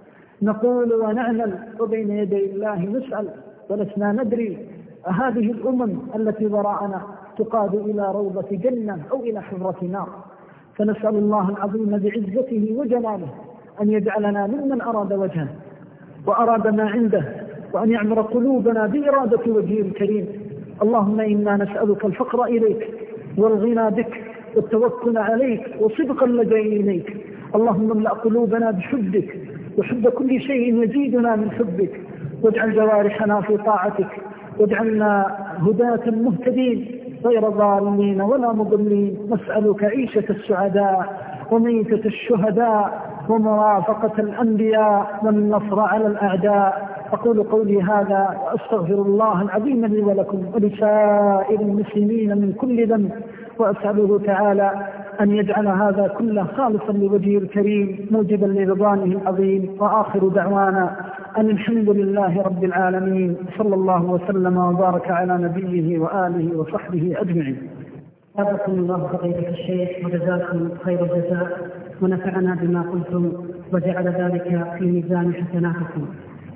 نقول ونعمل وبين يدي الله نسأل، ولسنا ندري هذه الأمم التي وراءنا تقاد إلى روضة جنة أو إلى حفرة نار. فنسأل الله العظيم بعزته وجلاله أن يجعلنا ممن أراد وجهه وأراد ما عنده، وأن يعمر قلوبنا بإرادة وجهه الكريم. اللهم إنا نسألك الفقر إليك والغنى بك والتوكل عليك وصدق اللجأ إليك. اللهم املأ قلوبنا بحبك وحب كل شيء يزيدنا من حبك، واجعل جوارحنا في طاعتك، واجعلنا هداة مهتدين غير ضالين ولا مضلين. نسألك عيشة السعداء وميتة الشهداء ومرافقة الأنبياء والنصر على الأعداء. أقول قولي هذا وأستغفر الله العظيم لي ولكم ولسائر المسلمين من كل ذنب، وأسأله تعالى أن يجعل هذا كله خالصا لوجهه الكريم موجبا لرضوانه العظيم. وآخر دعوانا أن الحمد لله رب العالمين، صلى الله وسلم وبارك على نبيه وآله وصحبه أجمعين. جزاكم الله فضيلة الشيخ وجزاكم خير الجزاء، ونفعنا بما قلتم وجعل ذلك في ميزان حسناتكم.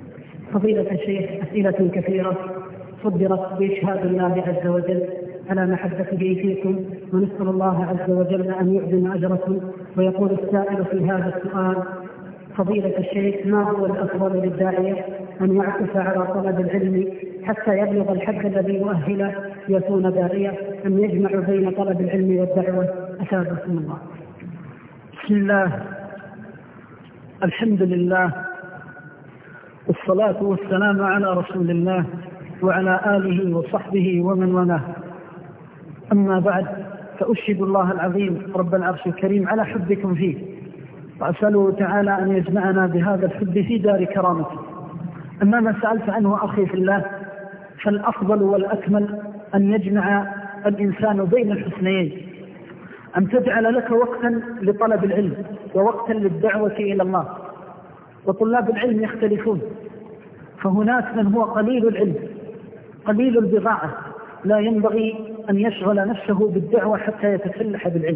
فضيلة الشيخ، أسئلة كثيرة صدرت بإشهاد الله عز وجل على محبته فيكم، ونسأل الله عز وجل أن يعظم أجركم. ويقول السائل في هذا السؤال: فضيلة الشيخ، ما هو الأفضل للداعية أن يعكف على طلب العلم حتى يبلغ الحد الذي يؤهله يكون داعية، أم يجمع بين طلب العلم والدعوة؟ أسابقكم الله. بسم بسم الله، الحمد لله، والصلاة والسلام على رسول الله وعلى آله وصحبه ومن والاه. أما بعد، فأشهد الله العظيم رب العرش الكريم على حبكم فيه، وأسأله تعالى أن يجمعنا بهذا الحب في دار كرامته. أما ما سألت عنه أخي في الله، فالأفضل والأكمل أن يجمع الإنسان بين الحسنيين، أن تجعل لك وقتا لطلب العلم ووقتا للدعوة إلى الله. وطلاب العلم يختلفون، فهناك من هو قليل العلم قليل البضاعة، لا ينبغي أن يشغل نفسه بالدعوة حتى يتسلح بالعلم.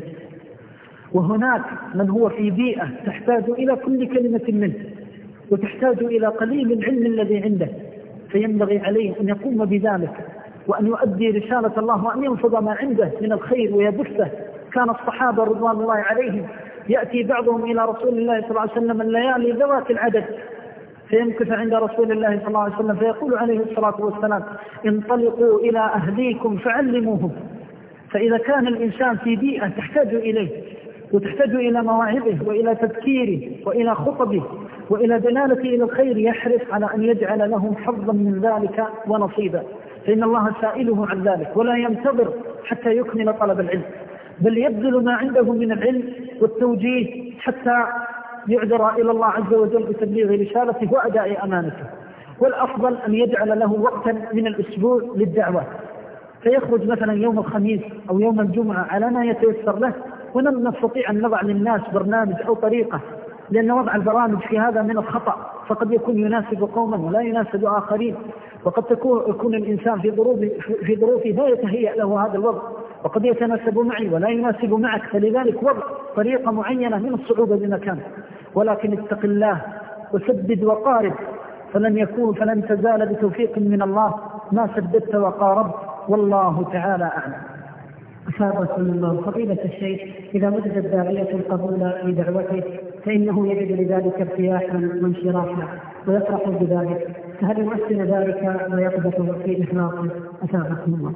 وهناك من هو في بيئة تحتاج إلى كل كلمة منه، وتحتاج إلى قليل العلم الذي عنده، فينبغي عليه أن يقوم بذلك وأن يؤدي رسالة الله وأن ينفض ما عنده من الخير ويبثه. كان الصحابة رضوان الله عليهم يأتي بعضهم إلى رسول الله صلى الله عليه وسلم الليالي ذوات العدد، فيمكث عند رسول الله صلى الله عليه وسلم فيقول عليه الصلاة والسلام: انطلقوا إلى أهليكم فعلموهم. فإذا كان الإنسان في بيئة تحتاج إليه وتحتاج إلى مواعظه وإلى تذكيره وإلى خطبه وإلى دلالة إلى الخير، يحرص على أن يجعل لهم حظا من ذلك ونصيبا، فإن الله سائله عن ذلك، ولا ينتظر حتى يكمل طلب العلم، بل يبذل ما عنده من العلم والتوجيه حتى يعذر إلى الله عز وجل بتبليغ رسالته وأداء أمانته. والأفضل أن يجعل له وقتا من الأسبوع للدعوة، فيخرج مثلا يوم الخميس أو يوم الجمعة على ما يتيسر له، ولن نستطيع أن نضع للناس برنامج أو طريقة، لأن وضع البرامج في هذا من الخطأ، فقد يكون يناسب قوما ولا يناسب آخرين، وقد يكون الإنسان في ظروفه في ظروفه لا يتهيأ له هذا الوضع، وقد يتناسب معي ولا يناسب معك، فلذلك وضع طريقة معينة من الصعوبة بمكان. ولكن اتق الله وسدد وقارب، فلن يكون فلن تزال بتوفيق من الله ما سددت وقاربت، والله تعالى أعلم. أفادكم الله. فضيلة الشيخ، إذا وجد الداعية القبول لدعوته فإنه يجد لذلك ارتياحا وانشراحا ويفرح بذلك، فهل يمثل ذلك ويقبض في إخلاصه؟ أفادكم الله.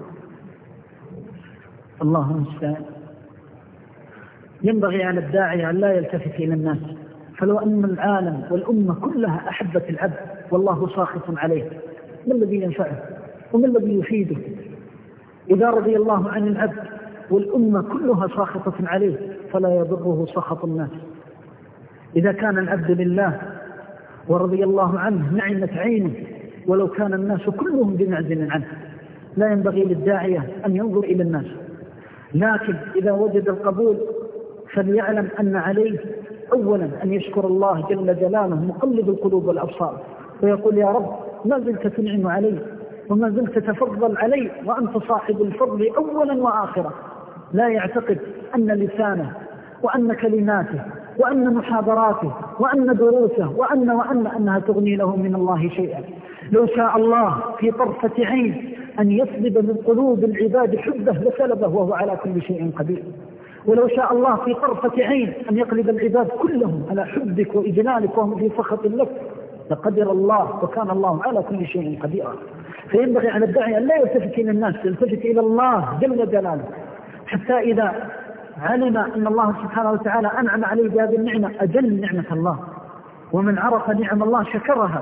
الله المستعان. ينبغي على الداعية أن لا يلتفت إلى الناس، فلو أن العالم والأمة كلها أحبت العبد والله ساخط عليه، ما الذي ينفعه وما الذي يفيده؟ إذا رضي الله عن العبد والأمة كلها ساخطة عليه فلا يضره سخط الناس. إذا كان العبد لله ورضي الله عنه نعمت عينه ولو كان الناس كلهم بمعزل عنه. لا ينبغي للداعية أن ينظر إلى الناس، لكن إذا وجد القبول فليعلم أن عليه أولا أن يشكر الله جل جلاله مقلب القلوب والأبصار، ويقول: يا رب، ما زلت تنعم علي وما زلت تفضل علي وأنت صاحب الفضل أولا وآخرا. لا يعتقد أن لسانه وأن كلماته وأن محاضراته وأن دروسه وأن وأن أنها تغني له من الله شيئا. لو شاء الله في طرفة عين أن يسلب من قلوب العباد حبه لسلبه، وهو على كل شيء قدير. ولو شاء الله في طرفة عين أن يقلب العباد كلهم على حبك وإجلالك وهم في سخط لك لقدر الله، وكان الله على كل شيء قدير. فينبغي على الداعية أن لا يلتفت إلى الناس، يلتفت إلى الله جل جلاله، حتى إذا علم أن الله سبحانه وتعالى أنعم عليه بهذه النعمة أجل نعمة الله. ومن عرف نعم الله شكرها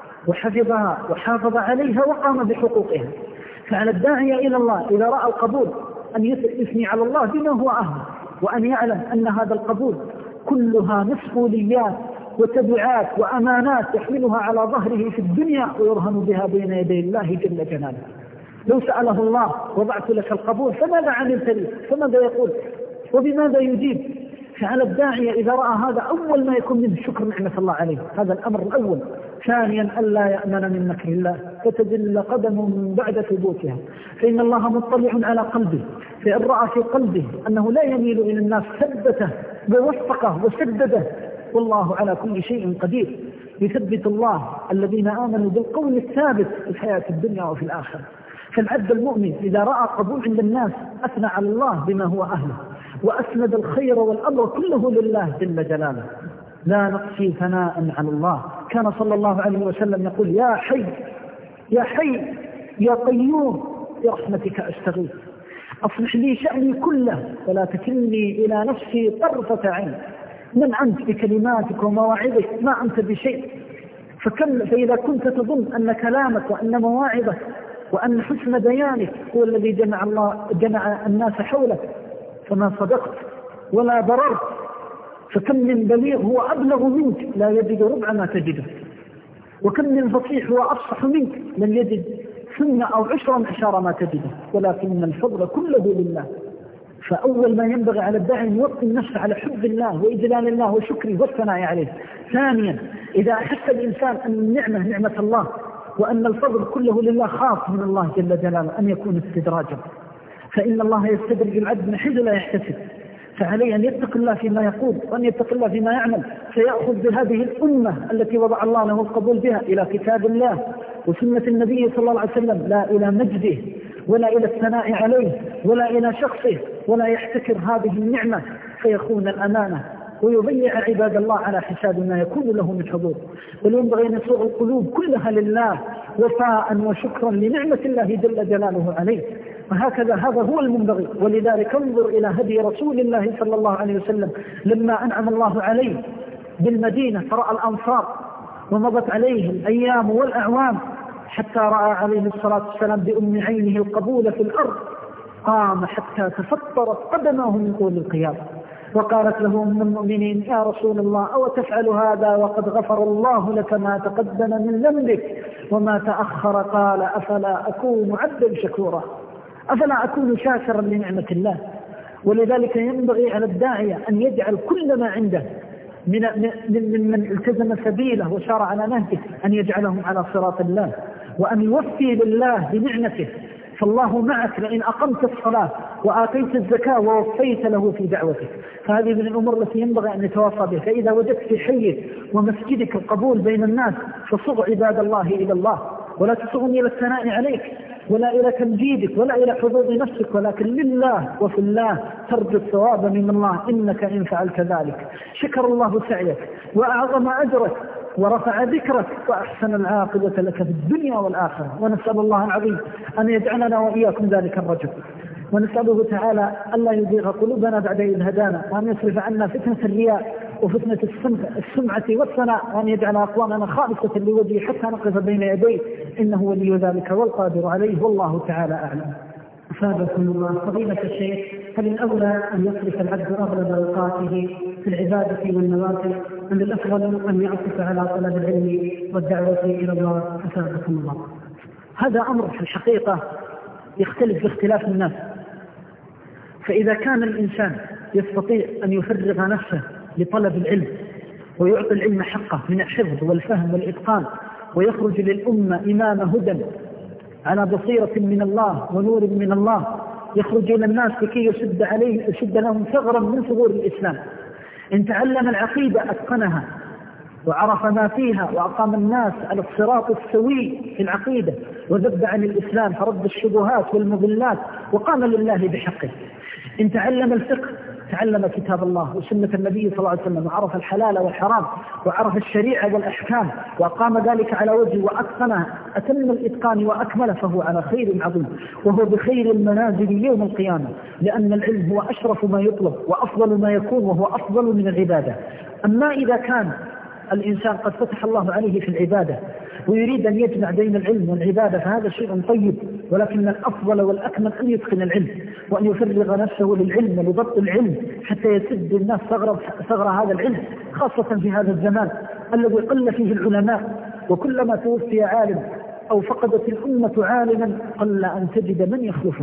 وحفظها وحافظ عليها وقام بحقوقها. فعلى الداعية إلى الله إذا رأى القبول أن يثني على الله بما هو أهل، وأن يعلم أن هذا القبول كلها مسؤوليات وتبعات وأمانات يحملها على ظهره في الدنيا ويرهن بها بين يدي الله جل جلاله. لو سأله الله: وضعت لك القبول فماذا عملت لي؟ فماذا يقول وبماذا يجيب؟ فعلى الداعية إذا رأى هذا أول ما يكون منه شكر نعمة الله عليه، هذا الأمر الأول. ثانيا ألا يأمن من مكر الله فتزل قدمه من بعد ثبوتها، فإن الله مطلع على قلبه، فإن رأى في قلبه أنه لا يميل إلى الناس ثبته ووفقه وسدده، والله على كل شيء قدير. يثبت الله الذين آمنوا بالقول الثابت في الحياة الدنيا وفي الآخرة. فالعبد المؤمن إذا رأى قبول عند الناس أثنى على الله بما هو أهله، وأسند الخير والأمر كله لله جل جلاله. لا نقصي ثناء على الله. كان صلى الله عليه وسلم يقول: يا حي يا حي يا قيوم برحمتك أستغيث، أصلح لي شأني كله ولا تكلني إلى نفسي طرفة عين. من أنت بكلماتك ومواعظك؟ ما أنت بشيء. فكم فإذا كنت تظن أن كلامك وأن مواعظك وأن حسن بيانك هو الذي جمع الله جمع الناس حولك، فما صدقت ولا بررت. فكم من بليغ هو أبلغ منك لا يجد ربع ما تجده، وكم من فصيح هو أفصح منك لن يجد ثم أو عشرا عشر ما تجده، ولكن الفضل كله لله. فأول ما ينبغي على الداعي أن يوطن نفسه على حب الله وإجلال الله وشكره والثناء عليه. ثانيا، إذا أحس الإنسان أن النعمة نعمة الله وأن الفضل كله لله خاص من الله جل جلاله، أن يكون استدراجا، فإن الله يستدرج العبد من حيث لا يحتسب. فعليه أن يتق الله فيما يقول وأن يتق الله فيما يعمل، فيأخذ بهذه الأمة التي وضع الله له القبول بها إلى كتاب الله وسنة النبي صلى الله عليه وسلم، لا إلى مجده ولا إلى الثناء عليه ولا إلى شخصه، ولا يحتكر هذه النعمة فيخون الأمانة ويضيع عباد الله على حساب ما يكون له من حضور. بل ينبغي أن يصوغ القلوب كلها لله وفاء وشكرا لنعمة الله جل جلاله عليه. وهكذا هذا هو المنبغي. ولذلك انظر إلى هدي رسول الله صلى الله عليه وسلم لما أنعم الله عليه بالمدينة فرأى الأنصار ومضت عليه الأيام والأعوام حتى رأى عليه الصلاة والسلام بأم عينه القبول في الأرض، قام حتى تفطرت قدمه من طول القيام، وقالت له أم المؤمنين: يا رسول الله، أو تفعل هذا وقد غفر الله لك ما تقدم من ذنبك وما تأخر؟ قال: أفلا أكون عبدا شكورا، أفلا أكون شاكرا لنعمة الله. ولذلك ينبغي على الداعية أن يجعل كل ما عنده من من من التزم سبيله وشار على نهجه أن يجعلهم على صراط الله، وأن يوفي لله بنعمته. فالله معك لئن أقمت الصلاة وآتيت الزكاة ووفيت له في دعوتك. فهذه من الأمور التي ينبغي أن يتوصى بها. فإذا وجدت في حيك ومسجدك القبول بين الناس فصغ عباد الله إلى الله، ولا تصغني إلى الثناء عليك ولا إلى تمجيدك ولا إلى حظوظ نفسك، ولكن لله وفي الله ترجو الثواب من الله، إنك إن فعلت ذلك شكر الله سعيك وأعظم أجرك ورفع ذكرك وأحسن العاقبة لك في الدنيا والآخرة. ونسأل الله العظيم أن يجعلنا وإياكم ذلك الرجل، ونسأله تعالى ألا يزيغ قلوبنا بعد إذ هدانا، وأن يصرف عنا فتنة الرياء وفتنة السمعة والثناء، وأن يجعل أقوامنا خالصة لوجهه حتى نقف بين يديه، إنه ولي ذلك والقادر عليه، والله تعالى أعلم. أفادكم الله. فضيلة الشيخ، هل الأولى أن يصرف العبد أغلب أوقاته في العبادة والنوافل، أم الأفضل أن يعطف على طلب العلم والدعوة إلى الله؟ أفادكم الله. هذا أمر في الحقيقة يختلف باختلاف الناس. فإذا كان الإنسان يستطيع أن يفرغ نفسه لطلب العلم ويعطي العلم حقه من الحفظ والفهم والإتقان، ويخرج للأمة إمام هدى على بصيرة من الله ونور من الله، يخرج إلى الناس لكي يسد عليه يسد لهم ثغرا من ثغور الإسلام. إن تعلم العقيدة أتقنها وعرف ما فيها وأقام الناس على الصراط السوي في العقيدة، وذب عن الإسلام فرد الشبهات والمضلات وقام لله بحقه. إن تعلم الفقه تعلم كتاب الله وسنة النبي صلى الله عليه وسلم، وعرف الحلال والحرام وعرف الشريعة والأحكام وقام ذلك على وجه وأتقنه أتم الإتقان وأكمل، فهو على خير عظيم، وهو بخير المنازل يوم القيامة، لأن العلم هو أشرف ما يطلب وأفضل ما يكون، وهو أفضل من العبادة. أما إذا كان الإنسان قد فتح الله عليه في العبادة ويريد أن يجمع بين العلم والعبادة فهذا شيء طيب، ولكن الأفضل والأكمل أن يتقن العلم وأن يفرغ نفسه للعلم ولضبط العلم حتى يسد الناس ثغر ثغر هذا العلم، خاصة في هذا الزمان الذي قل فيه العلماء. وكلما توفي عالم أو فقدت الأمة عالما قل أن تجد من يخلفه.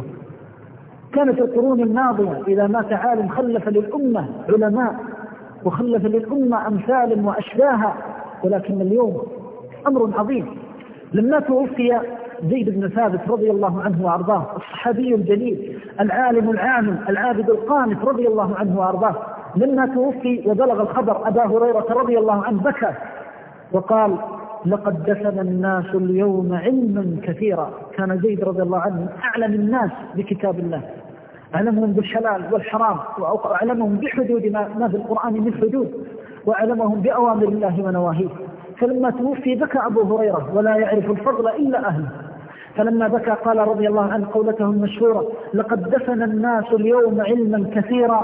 كانت القرون الماضية إذا مات عالم خلف للأمة علماء وخلف للأمة أمثال وأشباها، ولكن اليوم أمر عظيم. لما توفي زيد بن ثابت رضي الله عنه وأرضاه، الصحابي الجليل العالم العامل العابد القانت رضي الله عنه وأرضاه، لما توفي وبلغ الخبر أبا هريرة رضي الله عنه بكى وقال: لقد دفن الناس اليوم علما كثيرا. كان زيد رضي الله عنه أعلم الناس بكتاب الله، أعلمهم بالحلال والحرام، وأعلمهم بحدود ما في القرآن من حدود، وأعلمهم بأوامر الله ونواهيه. فلما توفي بكى أبو هريرة ولا يعرف الفضل إلا أهله. فلما بكى قال رضي الله عنه قولته المشهورة: لقد دفن الناس اليوم علما كثيرا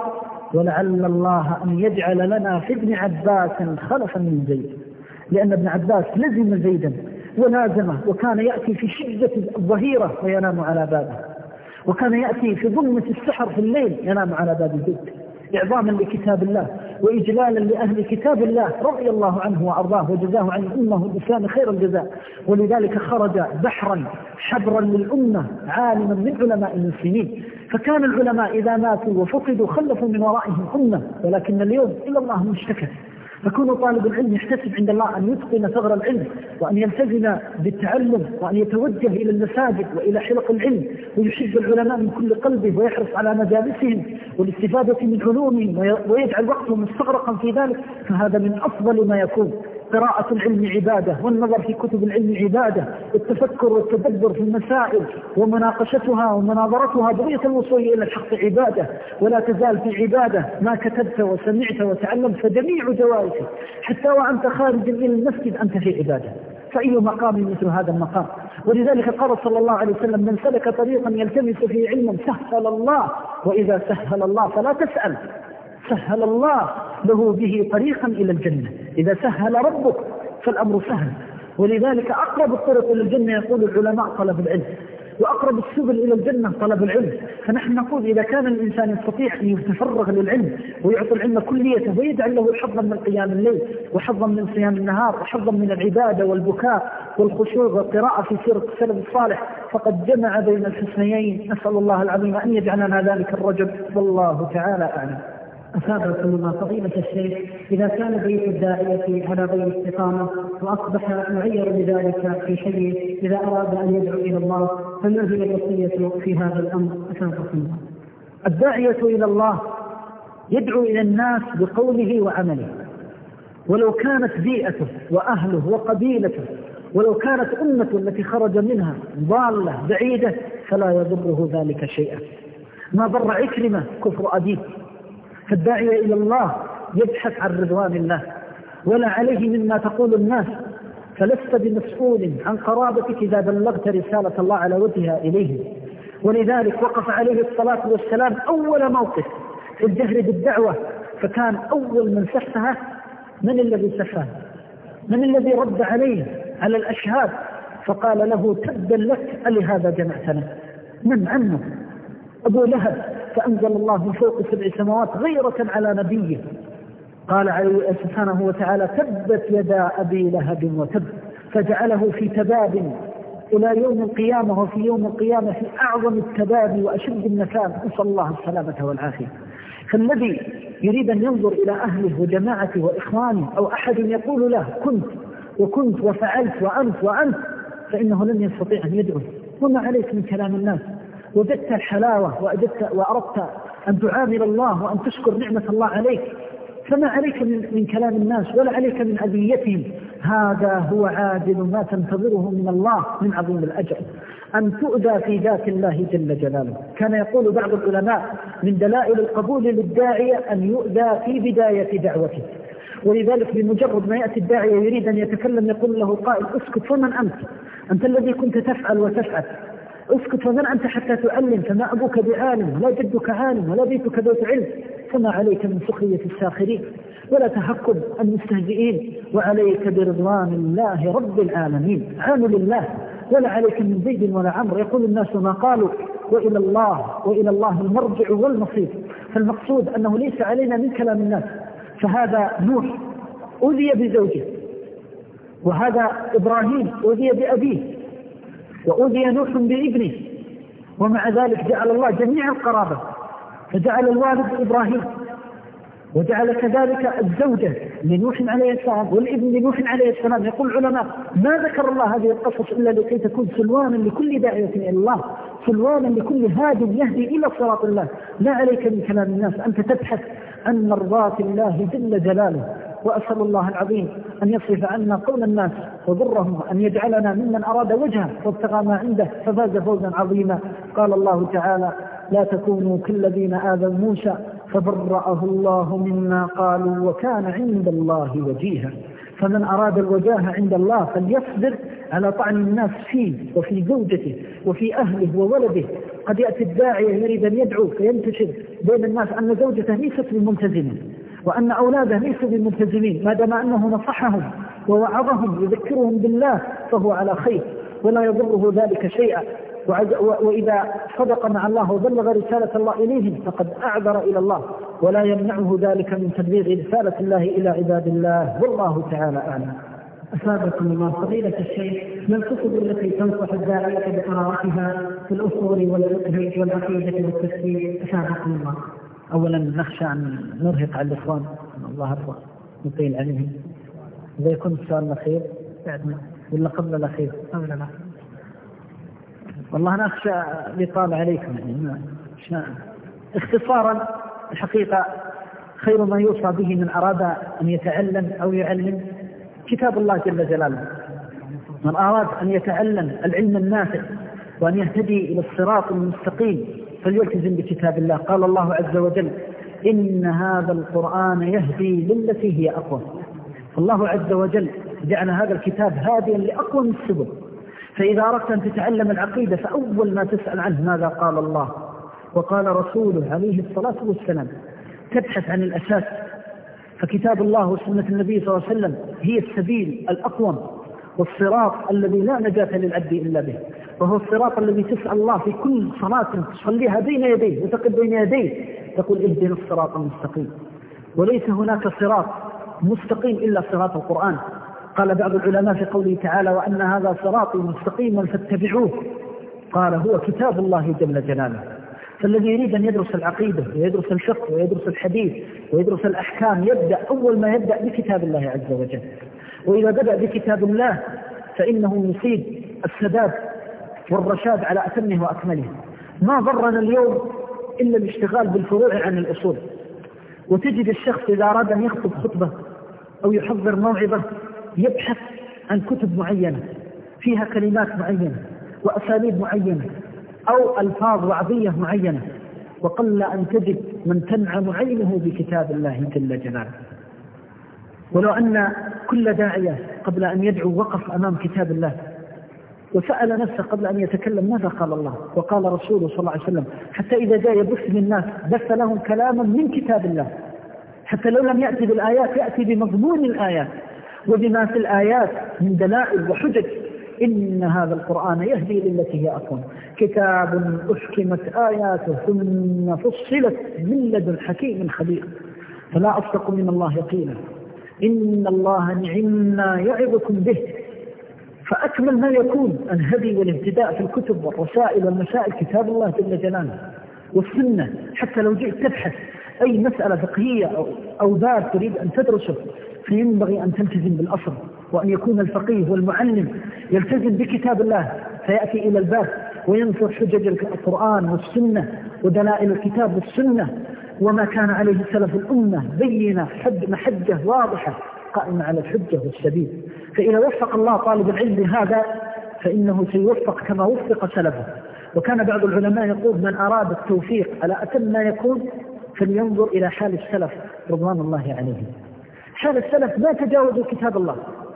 ولعل الله أن يجعل لنا في ابن عباس خلفا من زيد، لأن ابن عباس لزم زيدا ولازمه، وكان يأتي في شدة الظهيرة وينام على بابه، وكان يأتي في ظلمة السحر في الليل ينام على باب زيد، إعظاما لكتاب الله وإجلالا لأهل كتاب الله رضي الله عنه وأرضاه وجزاه عن الأمة والإسلام خير الجزاء. ولذلك خرج بحرا حبرا للأمة عالما من علماء المسلمين. فكان العلماء إذا ماتوا وفقدوا خلفوا من ورائهم أمة، ولكن اليوم إلى الله مشتكى. فكون طالب العلم يحتسب عند الله أن يتقن ثغر العلم، وأن يلتزم بالتعلم، وأن يتوجه إلى المساجد وإلى حلق العلم، ويحب العلماء من كل قلبه ويحرص على مجالسهم والاستفادة من علومهم ويجعل وقته مستغرقا في ذلك، فهذا من أفضل ما يكون. قراءة العلم عبادة، والنظر في كتب العلم عبادة، التفكر والتدبر في المسائل ومناقشتها ومناظرتها بغية الوصول إلى الحق عبادة، ولا تزال في عبادة ما كتبت وسمعت وتعلمت، فجميع جوارحك حتى وأنت خارج إلى المسجد أنت في عبادة. فأي مقام مثل هذا المقام؟ ولذلك قال صلى الله عليه وسلم: من سلك طريقا يلتمس فيه علما سهل الله، وإذا سهل الله فلا تسأل، سهل الله له به طريقا إلى الجنة. إذا سهل ربك فالأمر سهل. ولذلك أقرب الطرق إلى الجنة يقول العلماء طلب العلم، وأقرب السبل إلى الجنة طلب العلم. فنحن نقول إذا كان الإنسان يستطيع أن يتفرغ للعلم ويعطي العلم كليته ويجعل له حظا من قيام الليل وحظا من صيام النهار وحظا من العبادة والبكاء والخشوع والقراءة في سيرة السلف الصالح، فقد جمع بين الحسنيين. نسأل الله العظيم أن يجعلنا ذلك الرجل، والله تعالى أعلم. أفادكم الله فضيلة الشيخ، إذا كان بيت الداعية على غير استقامة وأصبح معير بذلك في شيء إذا أراد أن يدعو إلى الله، فما هي الوصية في هذا الأمر؟ أفادكم الله. الداعية إلى الله يدعو إلى الناس بقوله وعمله، ولو كانت بيئته وأهله وقبيلته، ولو كانت أمته التي خرج منها ضالة بعيدة، فلا يضره ذلك شيئا. ما ضر عكرمة كفر أبيه. فالداعية إلى الله يبحث عن رضوان الله ولا عليه مما تقول الناس، فلست بمسؤول عن قرابتك إذا بلغت رسالة الله على وجهها إليه. ولذلك وقف عليه الصلاة والسلام أول موقف في الجهر بالدعوة، فكان أول من سفها من الذي سفاه؟ من الذي رد عليه على الأشهاد؟ فقال له: تبا لك، ألهذا جمعتنا؟ من عنه؟ أبو لهب. فأنزل الله من فوق سبع سماوات غيرة على نبيه، قال عليه سبحانه وتعالى: تبت يدا أبي لهب وتب، فجعله في تباب إلى يوم القيامة، وفي يوم القيامة في أعظم التباب وأشد النكال، نسأل الله السلامة والعافية. فالذي يريد أن ينظر إلى أهله وجماعته وإخوانه، أو أحد يقول له كنت وكنت وفعلت وأنت وأنت، فإنه لن يستطيع أن يدعو. وما عليك من كلام الناس؟ وجدت الحلاوة وأجدت وأردت أن تعامل الله وأن تشكر نعمة الله عليك، فما عليك من, من كلام الناس ولا عليك من أذيتهم. هذا هو عاجل ما تنتظره من الله من عظيم الأجر، أن تؤذى في ذات الله جل جلاله. كان يقول بعض العلماء: من دلائل القبول للداعية أن يؤذى في بداية دعوته. ولذلك بمجرد ما يأتي الداعية يريد أن يتكلم يقول له قائل: اسكت، فمن أنت؟ أنت الذي كنت تفعل وتفعل، اسكت، فمن أنت حتى تعلم؟ فما أبوك بعالم ولا جدك عالم ولا بيتك ذات علم، فما عليك من سخرية الساخرين ولا تهكم المستهزئين، وعليك برضوان الله رب العالمين. عامل الله، ولا عليك من زيد ولا عمرو. يقول الناس ما قالوا، وإلى الله وإلى الله المرجع والمصير. فالمقصود أنه ليس علينا من كلام الناس. فهذا نوح أوذي بزوجه، وهذا إبراهيم أوذي بأبيه، وأوذي نوح بابنه، ومع ذلك جعل الله جميع القرابة، فجعل الوالد إبراهيم، وجعل كذلك الزوجة لنوح عليه السلام والابن لنوح عليه السلام. يقول العلماء: ما ذكر الله هذه القصص إلا لكي تكون سلوانا لكل داعية إلى الله، سلوانا لكل هاد يهدي إلى صراط الله. لا عليك من كلام الناس، أنت تبحث عن مرضات الله جل جلاله. وأسأل الله العظيم أن يصرف عنا قول الناس وضرهم، أن يجعلنا ممن أراد وجهه وابتغى ما عنده ففاز فوزا عظيما. قال الله تعالى: لا تكونوا كالذين آذوا موسى فبرأه الله مما قالوا وكان عند الله وجيها. فمن أراد الوجاهة عند الله فليصبر على طعن الناس فيه وفي زوجته وفي أهله وولده. قد يأتي الداعية يريد أن يدعو فينتشر بين الناس أن زوجته ليست بالملتزمة وأن أولاده ليسوا بالملتزمين، ما دام أنه نصحهم ووعظهم يذكرهم بالله فهو على خير ولا يضره ذلك شيئا. وإذا صدق مع الله وبلغ رسالة الله إليهم فقد أعذر إلى الله، ولا يمنعه ذلك من تبليغ رسالة الله إلى عباد الله، والله تعالى أعلم. أسابقكم الله. فضيلة الشيخ، ما الكتب التي تنصح الداعية بقراءتها في الأصول والفقه والعقيدة والتفسير؟ أسابقكم الله. أولا نخشى أن نرهق على الإخوان، الله أكبر نطيل عليهم. إذا يكون السؤال الأخير بعدنا ولا قبل الأخير؟ قبل الأخير. والله نخشى لطال عليكم يعني. اختصارا الحقيقة خير ما يوصى به من أراد أن يتعلم أو يعلم كتاب الله جل جلاله. من أراد أن يتعلم العلم النافع وأن يهتدي إلى الصراط المستقيم فليلتزم بكتاب الله. قال الله عز وجل: إن هذا القرآن يهدي للتي هي أقوم. فالله عز وجل جعل هذا الكتاب هاديا لأقوم السبل. فإذا أردت أن تتعلم العقيدة فأول ما تسأل عنه ماذا قال الله وقال رسوله عليه الصلاة والسلام، تبحث عن الأساس. فكتاب الله وسنة النبي صلى الله عليه وسلم هي السبيل الأقوم والصراط الذي لا نجاة للعبد إلا به، وهو الصراط الذي تسأل الله في كل صلاة تصليها بين يديه وتقف بين يديه تقول: اهدنا الصراط المستقيم. وليس هناك صراط مستقيم إلا صراط القرآن. قال بعض العلماء في قوله تعالى: وأن هذا صراطي مستقيما فاتبعوه، قال: هو كتاب الله جل جلاله. فالذي يريد أن يدرس العقيدة ويدرس الفقه ويدرس الحديث ويدرس الأحكام يبدأ أول ما يبدأ بكتاب الله عز وجل. وإذا بدأ بكتاب الله فإنه يصيب السداد والرشاد على أتمه وأكمله. ما ضرنا اليوم إلا الاشتغال بالفروع عن الأصول. وتجد الشخص إذا أراد أن يخطب خطبة أو يحضر موعظة يبحث عن كتب معينة فيها كلمات معينة وأساليب معينة أو ألفاظ وعظية معينة، وقل أن تجد من تنعم عينه بكتاب الله جل جلاله. ولو أن كل داعية قبل أن يدعو وقف أمام كتاب الله وسأل نفسه قبل أن يتكلم ماذا قال الله وقال رسوله صلى الله عليه وسلم، حتى إذا جاء يبث للناس بث لهم كلاما من كتاب الله، حتى لو لم يأتي بالآيات يأتي بمضمون الآيات وبما في الآيات من دلائل وحجج. إن هذا القرآن يهدي للتي هي أقوم، كتاب أحكمت آياته ثم فصلت من لدن حكيم خبير. فلا أصدق من الله قيلا. إن الله نعم يعظكم به. فأكمل ما يكون الهدي والابتداء في الكتب والرسائل والمسائل كتاب الله جل جلاله والسنة. حتى لو جئت تبحث أي مسألة فقهية أو, أو باب تريد أن تدرسه فينبغي أن تلتزم بالأصل، وأن يكون الفقيه والمعلم يلتزم بكتاب الله فيأتي إلى الباب وينصر حجج القرآن والسنة ودلائل الكتاب والسنة وما كان عليه سلف الأمة بينة حد محجة واضحة قائمة على الحجة والسبيل. فإذا وفق الله طالب العلم بهذا فإنه سيوفق كما وفق سلفه. وكان بعض العلماء يقول: من أراد التوفيق على أتم ما يكون فلينظر إلى حال السلف رضوان الله عليهم. حال السلف ما تجاوزوا كتاب الله،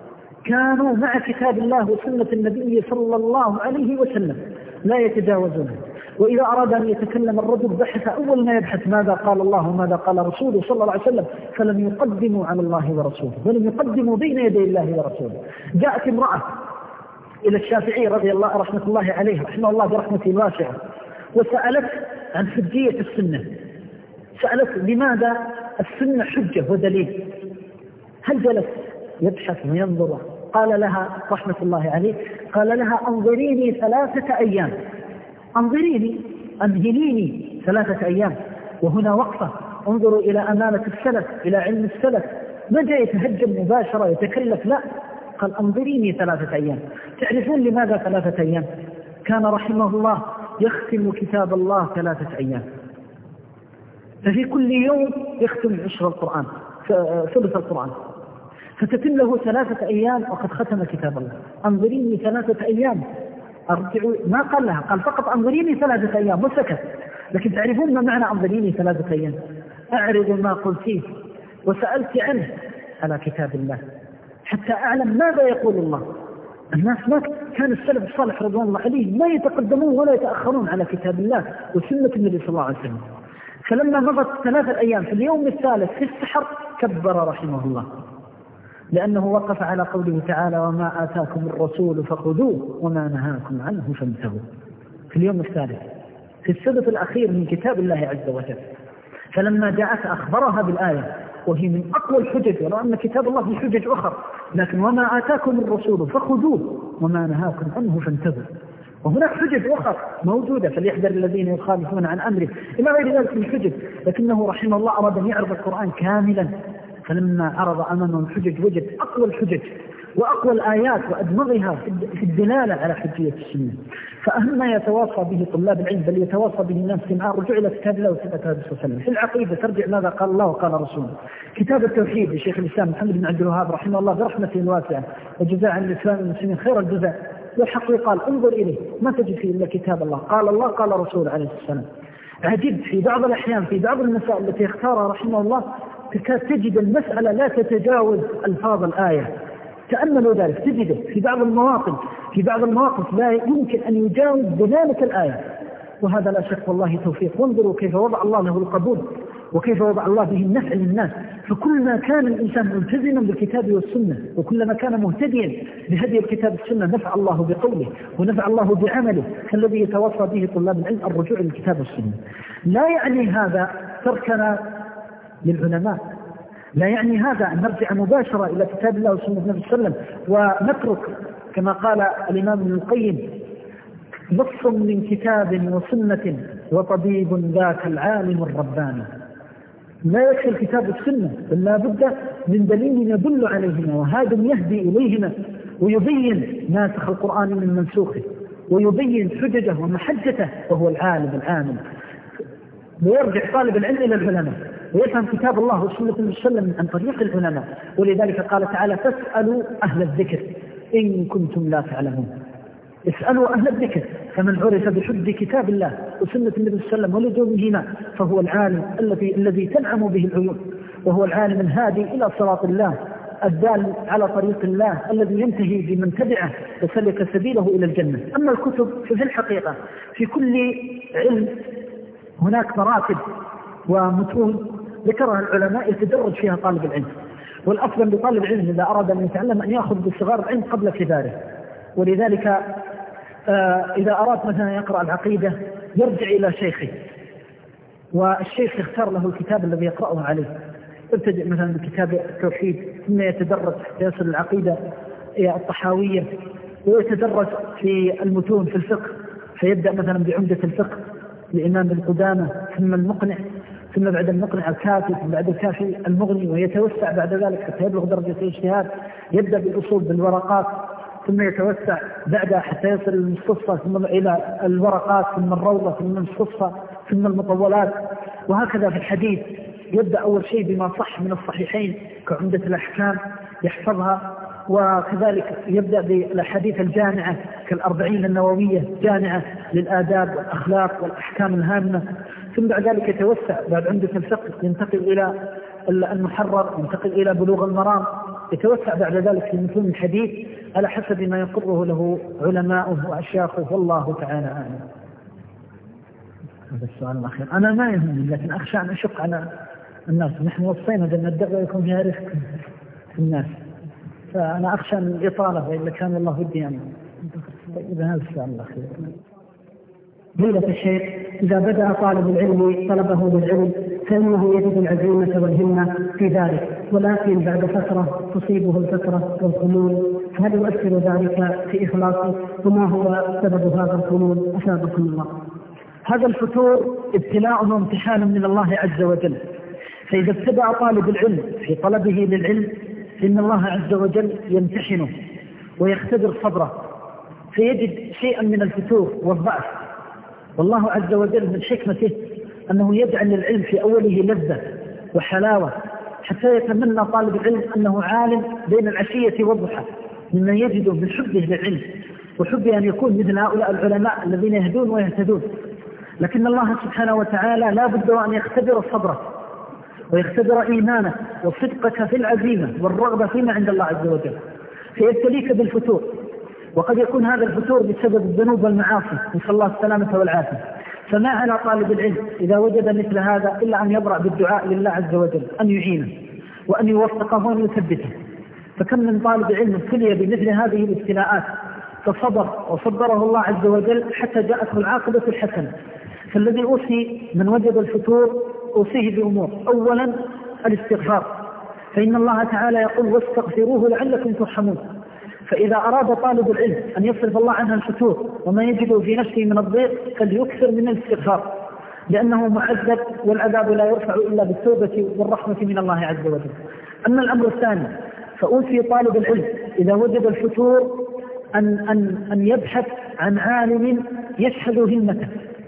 كانوا مع كتاب الله وسنة النبي صلى الله عليه وسلم لا يتجاوزونه. وإذا أراد أن يتكلم الرجل بحث أول ما يبحث ماذا قال الله وماذا قال رسوله صلى الله عليه وسلم، فلم يقدموا على الله ورسوله ولم يقدموا بين يدي الله ورسوله. جاءت امرأة إلى الشافعي رضي الله رحمة الله عليه رحمه الله برحمته الواسعة وسألت عن حجية السنة. سألت لماذا السنة حجة ودليل؟ هل جلس يبحث وينظر؟ قال لها رحمة الله عليه قال لها: أنظريني ثلاثة أيام، أنظريني أمهليني ثلاثة أيام. وهنا وقفة، انظروا إلى أمانة السلف إلى علم السلف، ما جاء يتهجم مباشرة يتكلف، لا، قال: أنظريني ثلاثة أيام. تعرفون لماذا ثلاثة أيام؟ كان رحمه الله يختم كتاب الله ثلاثة أيام، ففي كل يوم يختم عشر القرآن ثلث القرآن، فتتم له ثلاثة أيام وقد ختم كتاب الله. أنظريني ثلاثة أيام، أرجعوا، ما قال لها، قال فقط أنظريني ثلاثة أيام وسكت. لكن تعرفون ما معنى أنظريني ثلاثة أيام؟ أعرض ما قلتيه وسألت عنه على كتاب الله حتى أعلم ماذا يقول الله. الناس ما كان السلف الصالح رضوان الله عليه ما يتقدمون ولا يتأخرون على كتاب الله وسنة النبي صلى الله عليه وسلم. فلما مضت ثلاثة أيام في اليوم الثالث في السحر كبر رحمه الله، لأنه وقف على قوله تعالى وما آتاكم الرسول فخذوه وما نهاكم عنه فانتهوا، في اليوم الثالث في السدس الأخير من كتاب الله عز وجل. فلما جاءت أخبرها بالآية وهي من أقوى الحجج، ولو أن كتاب الله في حجج أخرى، لكن وما آتاكم الرسول فخذوه وما نهاكم عنه فانتهوا. وهناك حجج أخرى موجودة فليحذر الذين يخالفون عن أمره إلى غير ذلك من الحجج، لكنه رحمه الله أراد أن يعرض القرآن كاملا، فلما عرض أمامه الحجج وجد أقوى الحجج وأقوى الآيات وأدمغها في الدلالة على حجية السنة. فأهم ما يتواصى به طلاب العلم بل يتواصى به الناس مع الرجوع إلى كتاب الله وسنة النبي صلى الله عليه وسلم. في العقيدة ترجع ماذا قال الله وقال رسوله. كتاب التوحيد لشيخ الإسلام محمد بن عبد الوهاب رحمه الله برحمته الواسعة وجزاء عن الإسلام والمسلمين خير الجزاء، والحق قال انظر إليه ما تجد فيه إلا كتاب الله قال الله قال رسوله عليه السلام. عجب في بعض الأحيان في بعض المسائل التي اختارها رحمه الله تكاد تجد المسألة لا تتجاوز ألفاظ الآية، تأملوا ذلك تجده في بعض المواقف في بعض المواقف لا يمكن أن يجاوز بذلك الآية، وهذا لا شك والله توفيق. وانظروا كيف وضع الله له القبول وكيف وضع الله به النفع للناس. فكلما كان الإنسان ملتزما بالكتاب والسنة وكلما كان مهتديا بهدي الكتاب والسنة نفع الله بقوله ونفع الله بعمله، فالذي يتوصى به طلاب العلم الرجوع للكتاب والسنة. لا يعني هذا تركنا للعلماء، لا يعني هذا أن نرجع مباشرة إلى كتاب الله وسنة النبي صلى الله عليه وسلم ونترك كما قال الإمام ابن القيم نص من كتاب وسنة وطبيب ذاك العالم الرباني. لا يكفي الكتاب والسنة بل لا بد من دليل يدل عليهما وهذا يهدي إليهما ويبين ناسخ القرآن من منسوخه ويبين حججه ومحجته وهو العالم العامل. ويرجع طالب العلم إلى العلماء ويفهم كتاب الله وسنة النبي صلى الله عليه وسلم عن طريق العلماء. ولذلك قال تعالى فاسألوا أهل الذكر إن كنتم لا تعلمون. اسألوا أهل الذكر، فمن عرف بحب كتاب الله وسنة النبي صلى الله عليه وسلم ولزومهما فهو العالم الذي الذي تنعم به العيون، وهو العالم الهادي إلى صراط الله الدال على طريق الله الذي ينتهي بمن تبعه وسلك سبيله إلى الجنة. أما الكتب ففي الحقيقة في كل علم هناك مراتب ومتون ذكرها العلماء يتدرج فيها طالب العلم، والأفضل لطالب العلم إذا أراد أن يتعلم أن يأخذ بصغار العلم قبل كباره. ولذلك آه إذا أراد مثلا يقرأ العقيدة يرجع إلى شيخه والشيخ يختار له الكتاب الذي يقرأه عليه، يبتدئ مثلا بكتاب التوحيد ثم يتدرج يصل العقيدة الطحاوية ويتدرج في المتون في الفقه، فيبدأ مثلا بعمدة الفقه لإمام ابن قدامة ثم المقنع ثم بعد المقنع الكافي ثم بعد الكافي المغني، ويتوسع بعد ذلك حتى يبلغ درجة الاجتهاد. يبدأ بالأصول بالورقات ثم يتوسع بعدها حتى يصل المستصفى ثم إلى الورقات ثم الروضة ثم المستصفى ثم المطولات، وهكذا في الحديث يبدأ أول شيء بما صح من الصحيحين كعمدة الأحكام يحفظها، وكذلك يبدأ بالأحاديث الجامعة كالأربعين النووية جامعة للآداب والأخلاق والأحكام الهامة. ثم بعد ذلك يتوسع بعد عمدة الفقه ينتقل إلى المحرر ينتقل إلى بلوغ المرام، يتوسع بعد ذلك في متون الحديث على حسب ما يقره له علماؤه وأشياخه والله تعالى أعلم. هذا السؤال الأخير أنا ما يهمني لكن أخشى أن أشق على الناس. نحن وصينا بأن الدعوة يكون فيها رفق في الناس، فأنا أخشى من الإطالة وإلا كان الله ودي يعني. إذا هذا السؤال الأخير. فضيلة الشيخ، إذا بدأ طالب العلم طلبه بالعلم فإنه يجد العزيمة والهمة في ذلك، ولكن بعد فترة تصيبه الفترة والخمول، هل يؤثر ذلك في إخلاصه؟ وما هو سبب هذا الخمول؟ أثابكم الله. هذا الفتور ابتلاء وامتحان من الله عز وجل، فإذا ابتدأ طالب العلم في طلبه للعلم فإن الله عز وجل يمتحنه ويختبر صبره فيجد شيئا من الفتور والضعف، والله عز وجل من حكمته أنه يجعل للعلم في أوله لذة وحلاوة حتى يتمنى طالب العلم أنه عالم بين العشية والضحى مما يجده من حبه للعلم وحبه أن يكون مثل هؤلاء العلماء الذين يهدون ويهتدون. لكن الله سبحانه وتعالى لا بد أن يختبر صبره ويختبر إيمانه وصدقك في العزيمة والرغبة فيما عند الله عز وجل، فيبتليك بالفتور وقد يكون هذا الفتور بسبب الذنوب والمعاصي، نسأل الله السلامة والعافية. فما على طالب العلم إذا وجد مثل هذا إلا أن يبرأ بالدعاء لله عز وجل أن يعينه وأن يوفقه وأن يثبته. فكم من طالب علم ابتلي بمثل هذه الابتلاءات فصبر وصبره الله عز وجل حتى جاءته العاقبة الحسنة. فالذي أوصي من وجد الفتور أوصيه بأمور: أولا الاستغفار، فإن الله تعالى يقول: واستغفروه لعلكم ترحمون. فإذا أراد طالب العلم أن يصرف الله عنها الفتور وما يجده في نفسه من الضيق فليكثر من الاستغفار، لأنه معذب والعذاب لا يرفع إلا بالتوبة والرحمة من الله عز وجل. أما الأمر الثاني فأوصي طالب العلم إذا وجد الفتور أن, أن, أن يبحث عن عالم يشهد همته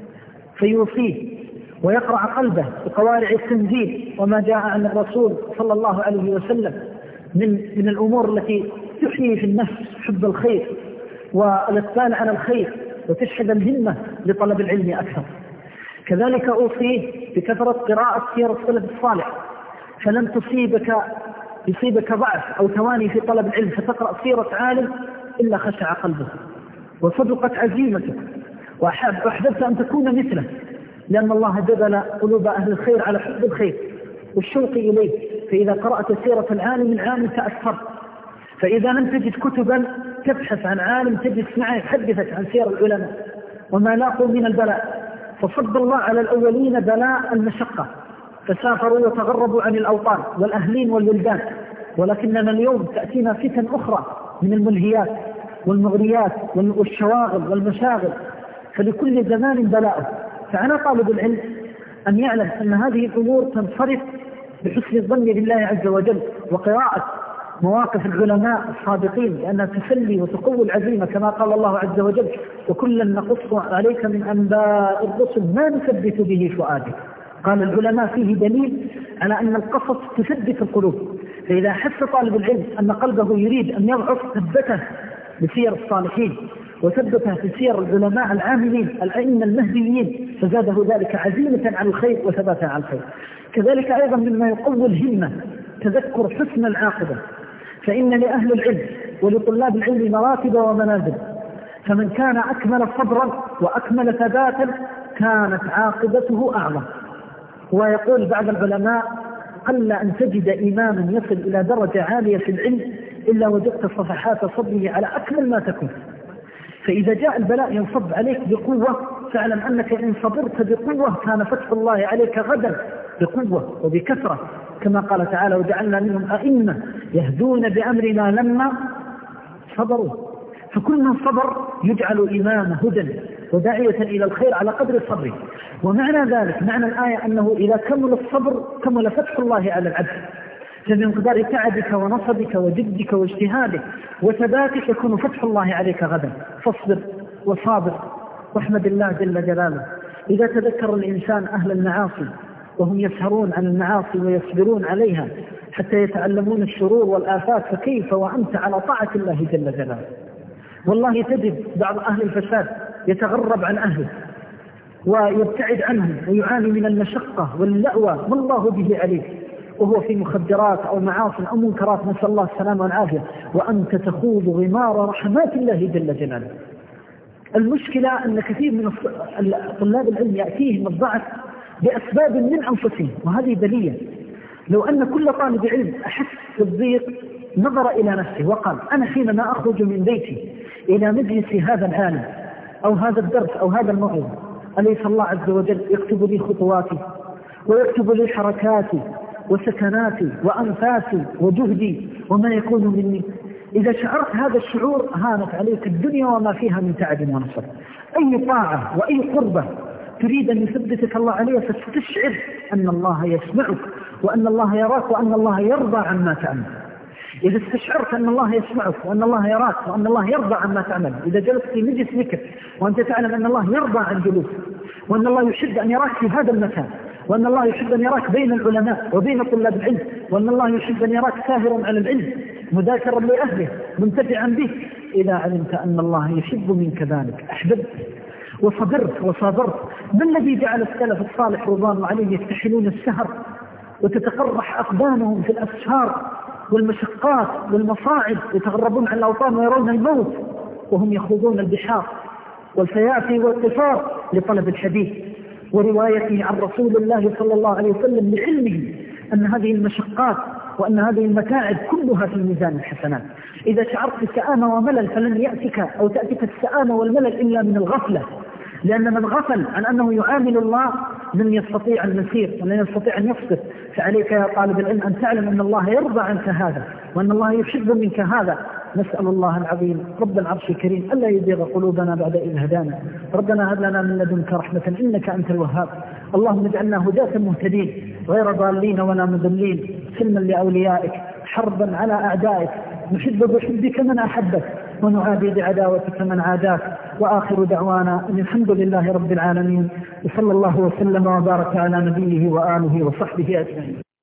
فيوصيه ويقرع قلبه بقوارع التنزيل وما جاء عن الرسول صلى الله عليه وسلم من, من الأمور التي تحيي في النفس حب الخير والإقبال على الخير وتشحذ الهمة لطلب العلم أكثر. كذلك أوصيه بكثرة قراءة سير السلف الصالح، فلن تصيبك يصيبك ضعف أو تواني في طلب العلم فتقرأ سيرة عالم إلا خشع قلبك وصدقت عزيمتك وأحببت أن تكون مثله، لأن الله جبل قلوب أهل الخير على حب الخير والشوق إليه. فإذا قرأت سيرة العالم العام تأثرت. فإذا لم تجد كتبا تبحث عن عالم تجد معه يحدثك عن سير العلماء وما لاقوا من البلاء. فصب الله على الأولين بلاء المشقة فسافروا وتغربوا عن الأوطان والأهلين والولدان، ولكننا اليوم تأتينا فتن أخرى من الملهيات والمغريات والشواغل والمشاغل، فلكل زمان بلاءه. فأنا طالب العلم أن يعلم أن هذه الأمور تنصرف بحسن الظن بالله عز وجل وقراءة مواقف العلماء الصادقين، لأنها تسلي وتقوي العزيمة كما قال الله عز وجل: وكلا نقص عليك من أنباء الرسل ما نثبت به فؤادك. قال العلماء فيه دليل على أن القصص تثبت القلوب. فإذا حس طالب العلم أن قلبه يريد أن يضعف ثبته بسير الصالحين وثبته في سير العلماء العاملين الأئمة المهديين فزاده ذلك عزيمة على الخير وثباتا على الخير. كذلك أيضا مما يقوي الهمة تذكر حسن العاقبة، فإن لأهل العلم ولطلاب العلم مراتب ومنازل، فمن كان أكمل صبرا وأكمل ثباتا كانت عاقبته أعظم. ويقول بعض العلماء: قل أن تجد إماما يصل إلى درجة عالية في العلم إلا وجدت صفحات صبره على أكمل ما تكون. فإذا جاء البلاء ينصب عليك بقوة فاعلم أنك إن صبرت بقوة كان فتح الله عليك غدا بقوة وبكثرة، كما قال تعالى: وجعلنا منهم أئمة يهدون بأمرنا لما صبروا. فكل من صبر يجعل إمامه هدى وداعية إلى الخير على قدر الصبر. ومعنى ذلك معنى الآية أنه إذا كمل الصبر كمل فتح الله على العبد، فبمقدار تعبك ونصبك وجدك واجتهادك وثباتك يكون فتح الله عليك غدا. فاصبر وصابر واحمد الله جل جلاله. إذا تذكر الإنسان أهل المعاصي وهم يسهرون عن المعاصي ويصبرون عليها حتى يتعلمون الشرور والآفات، فكيف وأنت على طاعة الله جل جلاله؟ والله تجد بعض أهل الفساد يتغرب عن أهله ويبتعد عنهم ويعاني من المشقة واللأوى ما الله به عليه، وهو في مخدرات أو معاصي أو منكرات، نسأل الله السلامة والعافية، وأنت تخوض غمار رحمات الله جل جلاله. المشكلة أن كثير من طلاب العلم يأتيهم الضعف بأسباب من أنفسهم، وهذه بلية. لو أن كل طالب علم أحس بالضيق نظر إلى نفسه وقال: أنا حينما أخرج من بيتي إلى مجلس هذا العالم أو هذا الدرس أو هذا الموعظة أليس الله عز وجل يكتب لي خطواتي ويكتب لي حركاتي وسكناتي وأنفاسي وجهدي وما يكون مني؟ إذا شعرت هذا الشعور هانت عليك الدنيا وما فيها من تعب ونصر. أي طاعة وأي قربة تريد أن يثبتك الله عليها فتستشعر أن الله يسمعك وأن الله يراك وأن الله يرضى عما تعمل. إذا استشعرت أن الله يسمعك وأن الله يراك وأن الله يرضى عما تعمل، إذا جلست في مجلس ذكر وأنت تعلم أن الله يرضى عن جلوسك وأن الله يحب أن يراك في هذا المكان وأن الله يحب أن يراك بين العلماء وبين طلاب العلم وأن الله يحب أن يراك ساهرا على العلم مذاكرا لأهله منتفعا به، إذا علمت أن الله يحب منك ذلك أحببت وصبرت وصابرت. ما الذي جعل السلف الصالح رضوان الله عليه يستحلون السهر وتتقرح أقدامهم في الأسفار والمشقات والمصاعب، يتغربون عن الأوطان ويرون الموت وهم يخوضون البحار والفيافي والقفار لطلب الحديث، وروايته عن رسول الله صلى الله عليه وسلم لعلمه أن هذه المشقات وأن هذه المتاعب كلها في ميزان الحسنات. إذا شعرت بسآمة وملل فلن يأتك أو تأتك السآمة والملل إلا من الغفلة، لأن من غفل عن أنه يعامل الله لن يستطيع المسير ولن يستطيع أن يصبر. فعليك يا طالب العلم أن تعلم أن الله يرضى عنك هذا وأن الله يحب منك هذا. نسأل الله العظيم رب العرش الكريم ألا يزيغ قلوبنا بعد إذ هدانا. ربنا هب لنا من لدنك رحمة إنك أنت الوهاب. اللهم اجعلنا هداة مهتدين غير ضالين ولا مضلين، سلما لأوليائك، حربا على أعدائك، نحب بحبك من أحبك ونعادي بعداوتك من عاداك. وآخر دعوانا أن الحمد لله رب العالمين، وصلى الله وسلم وبارك على نبيه وآله وصحبه أجمعين.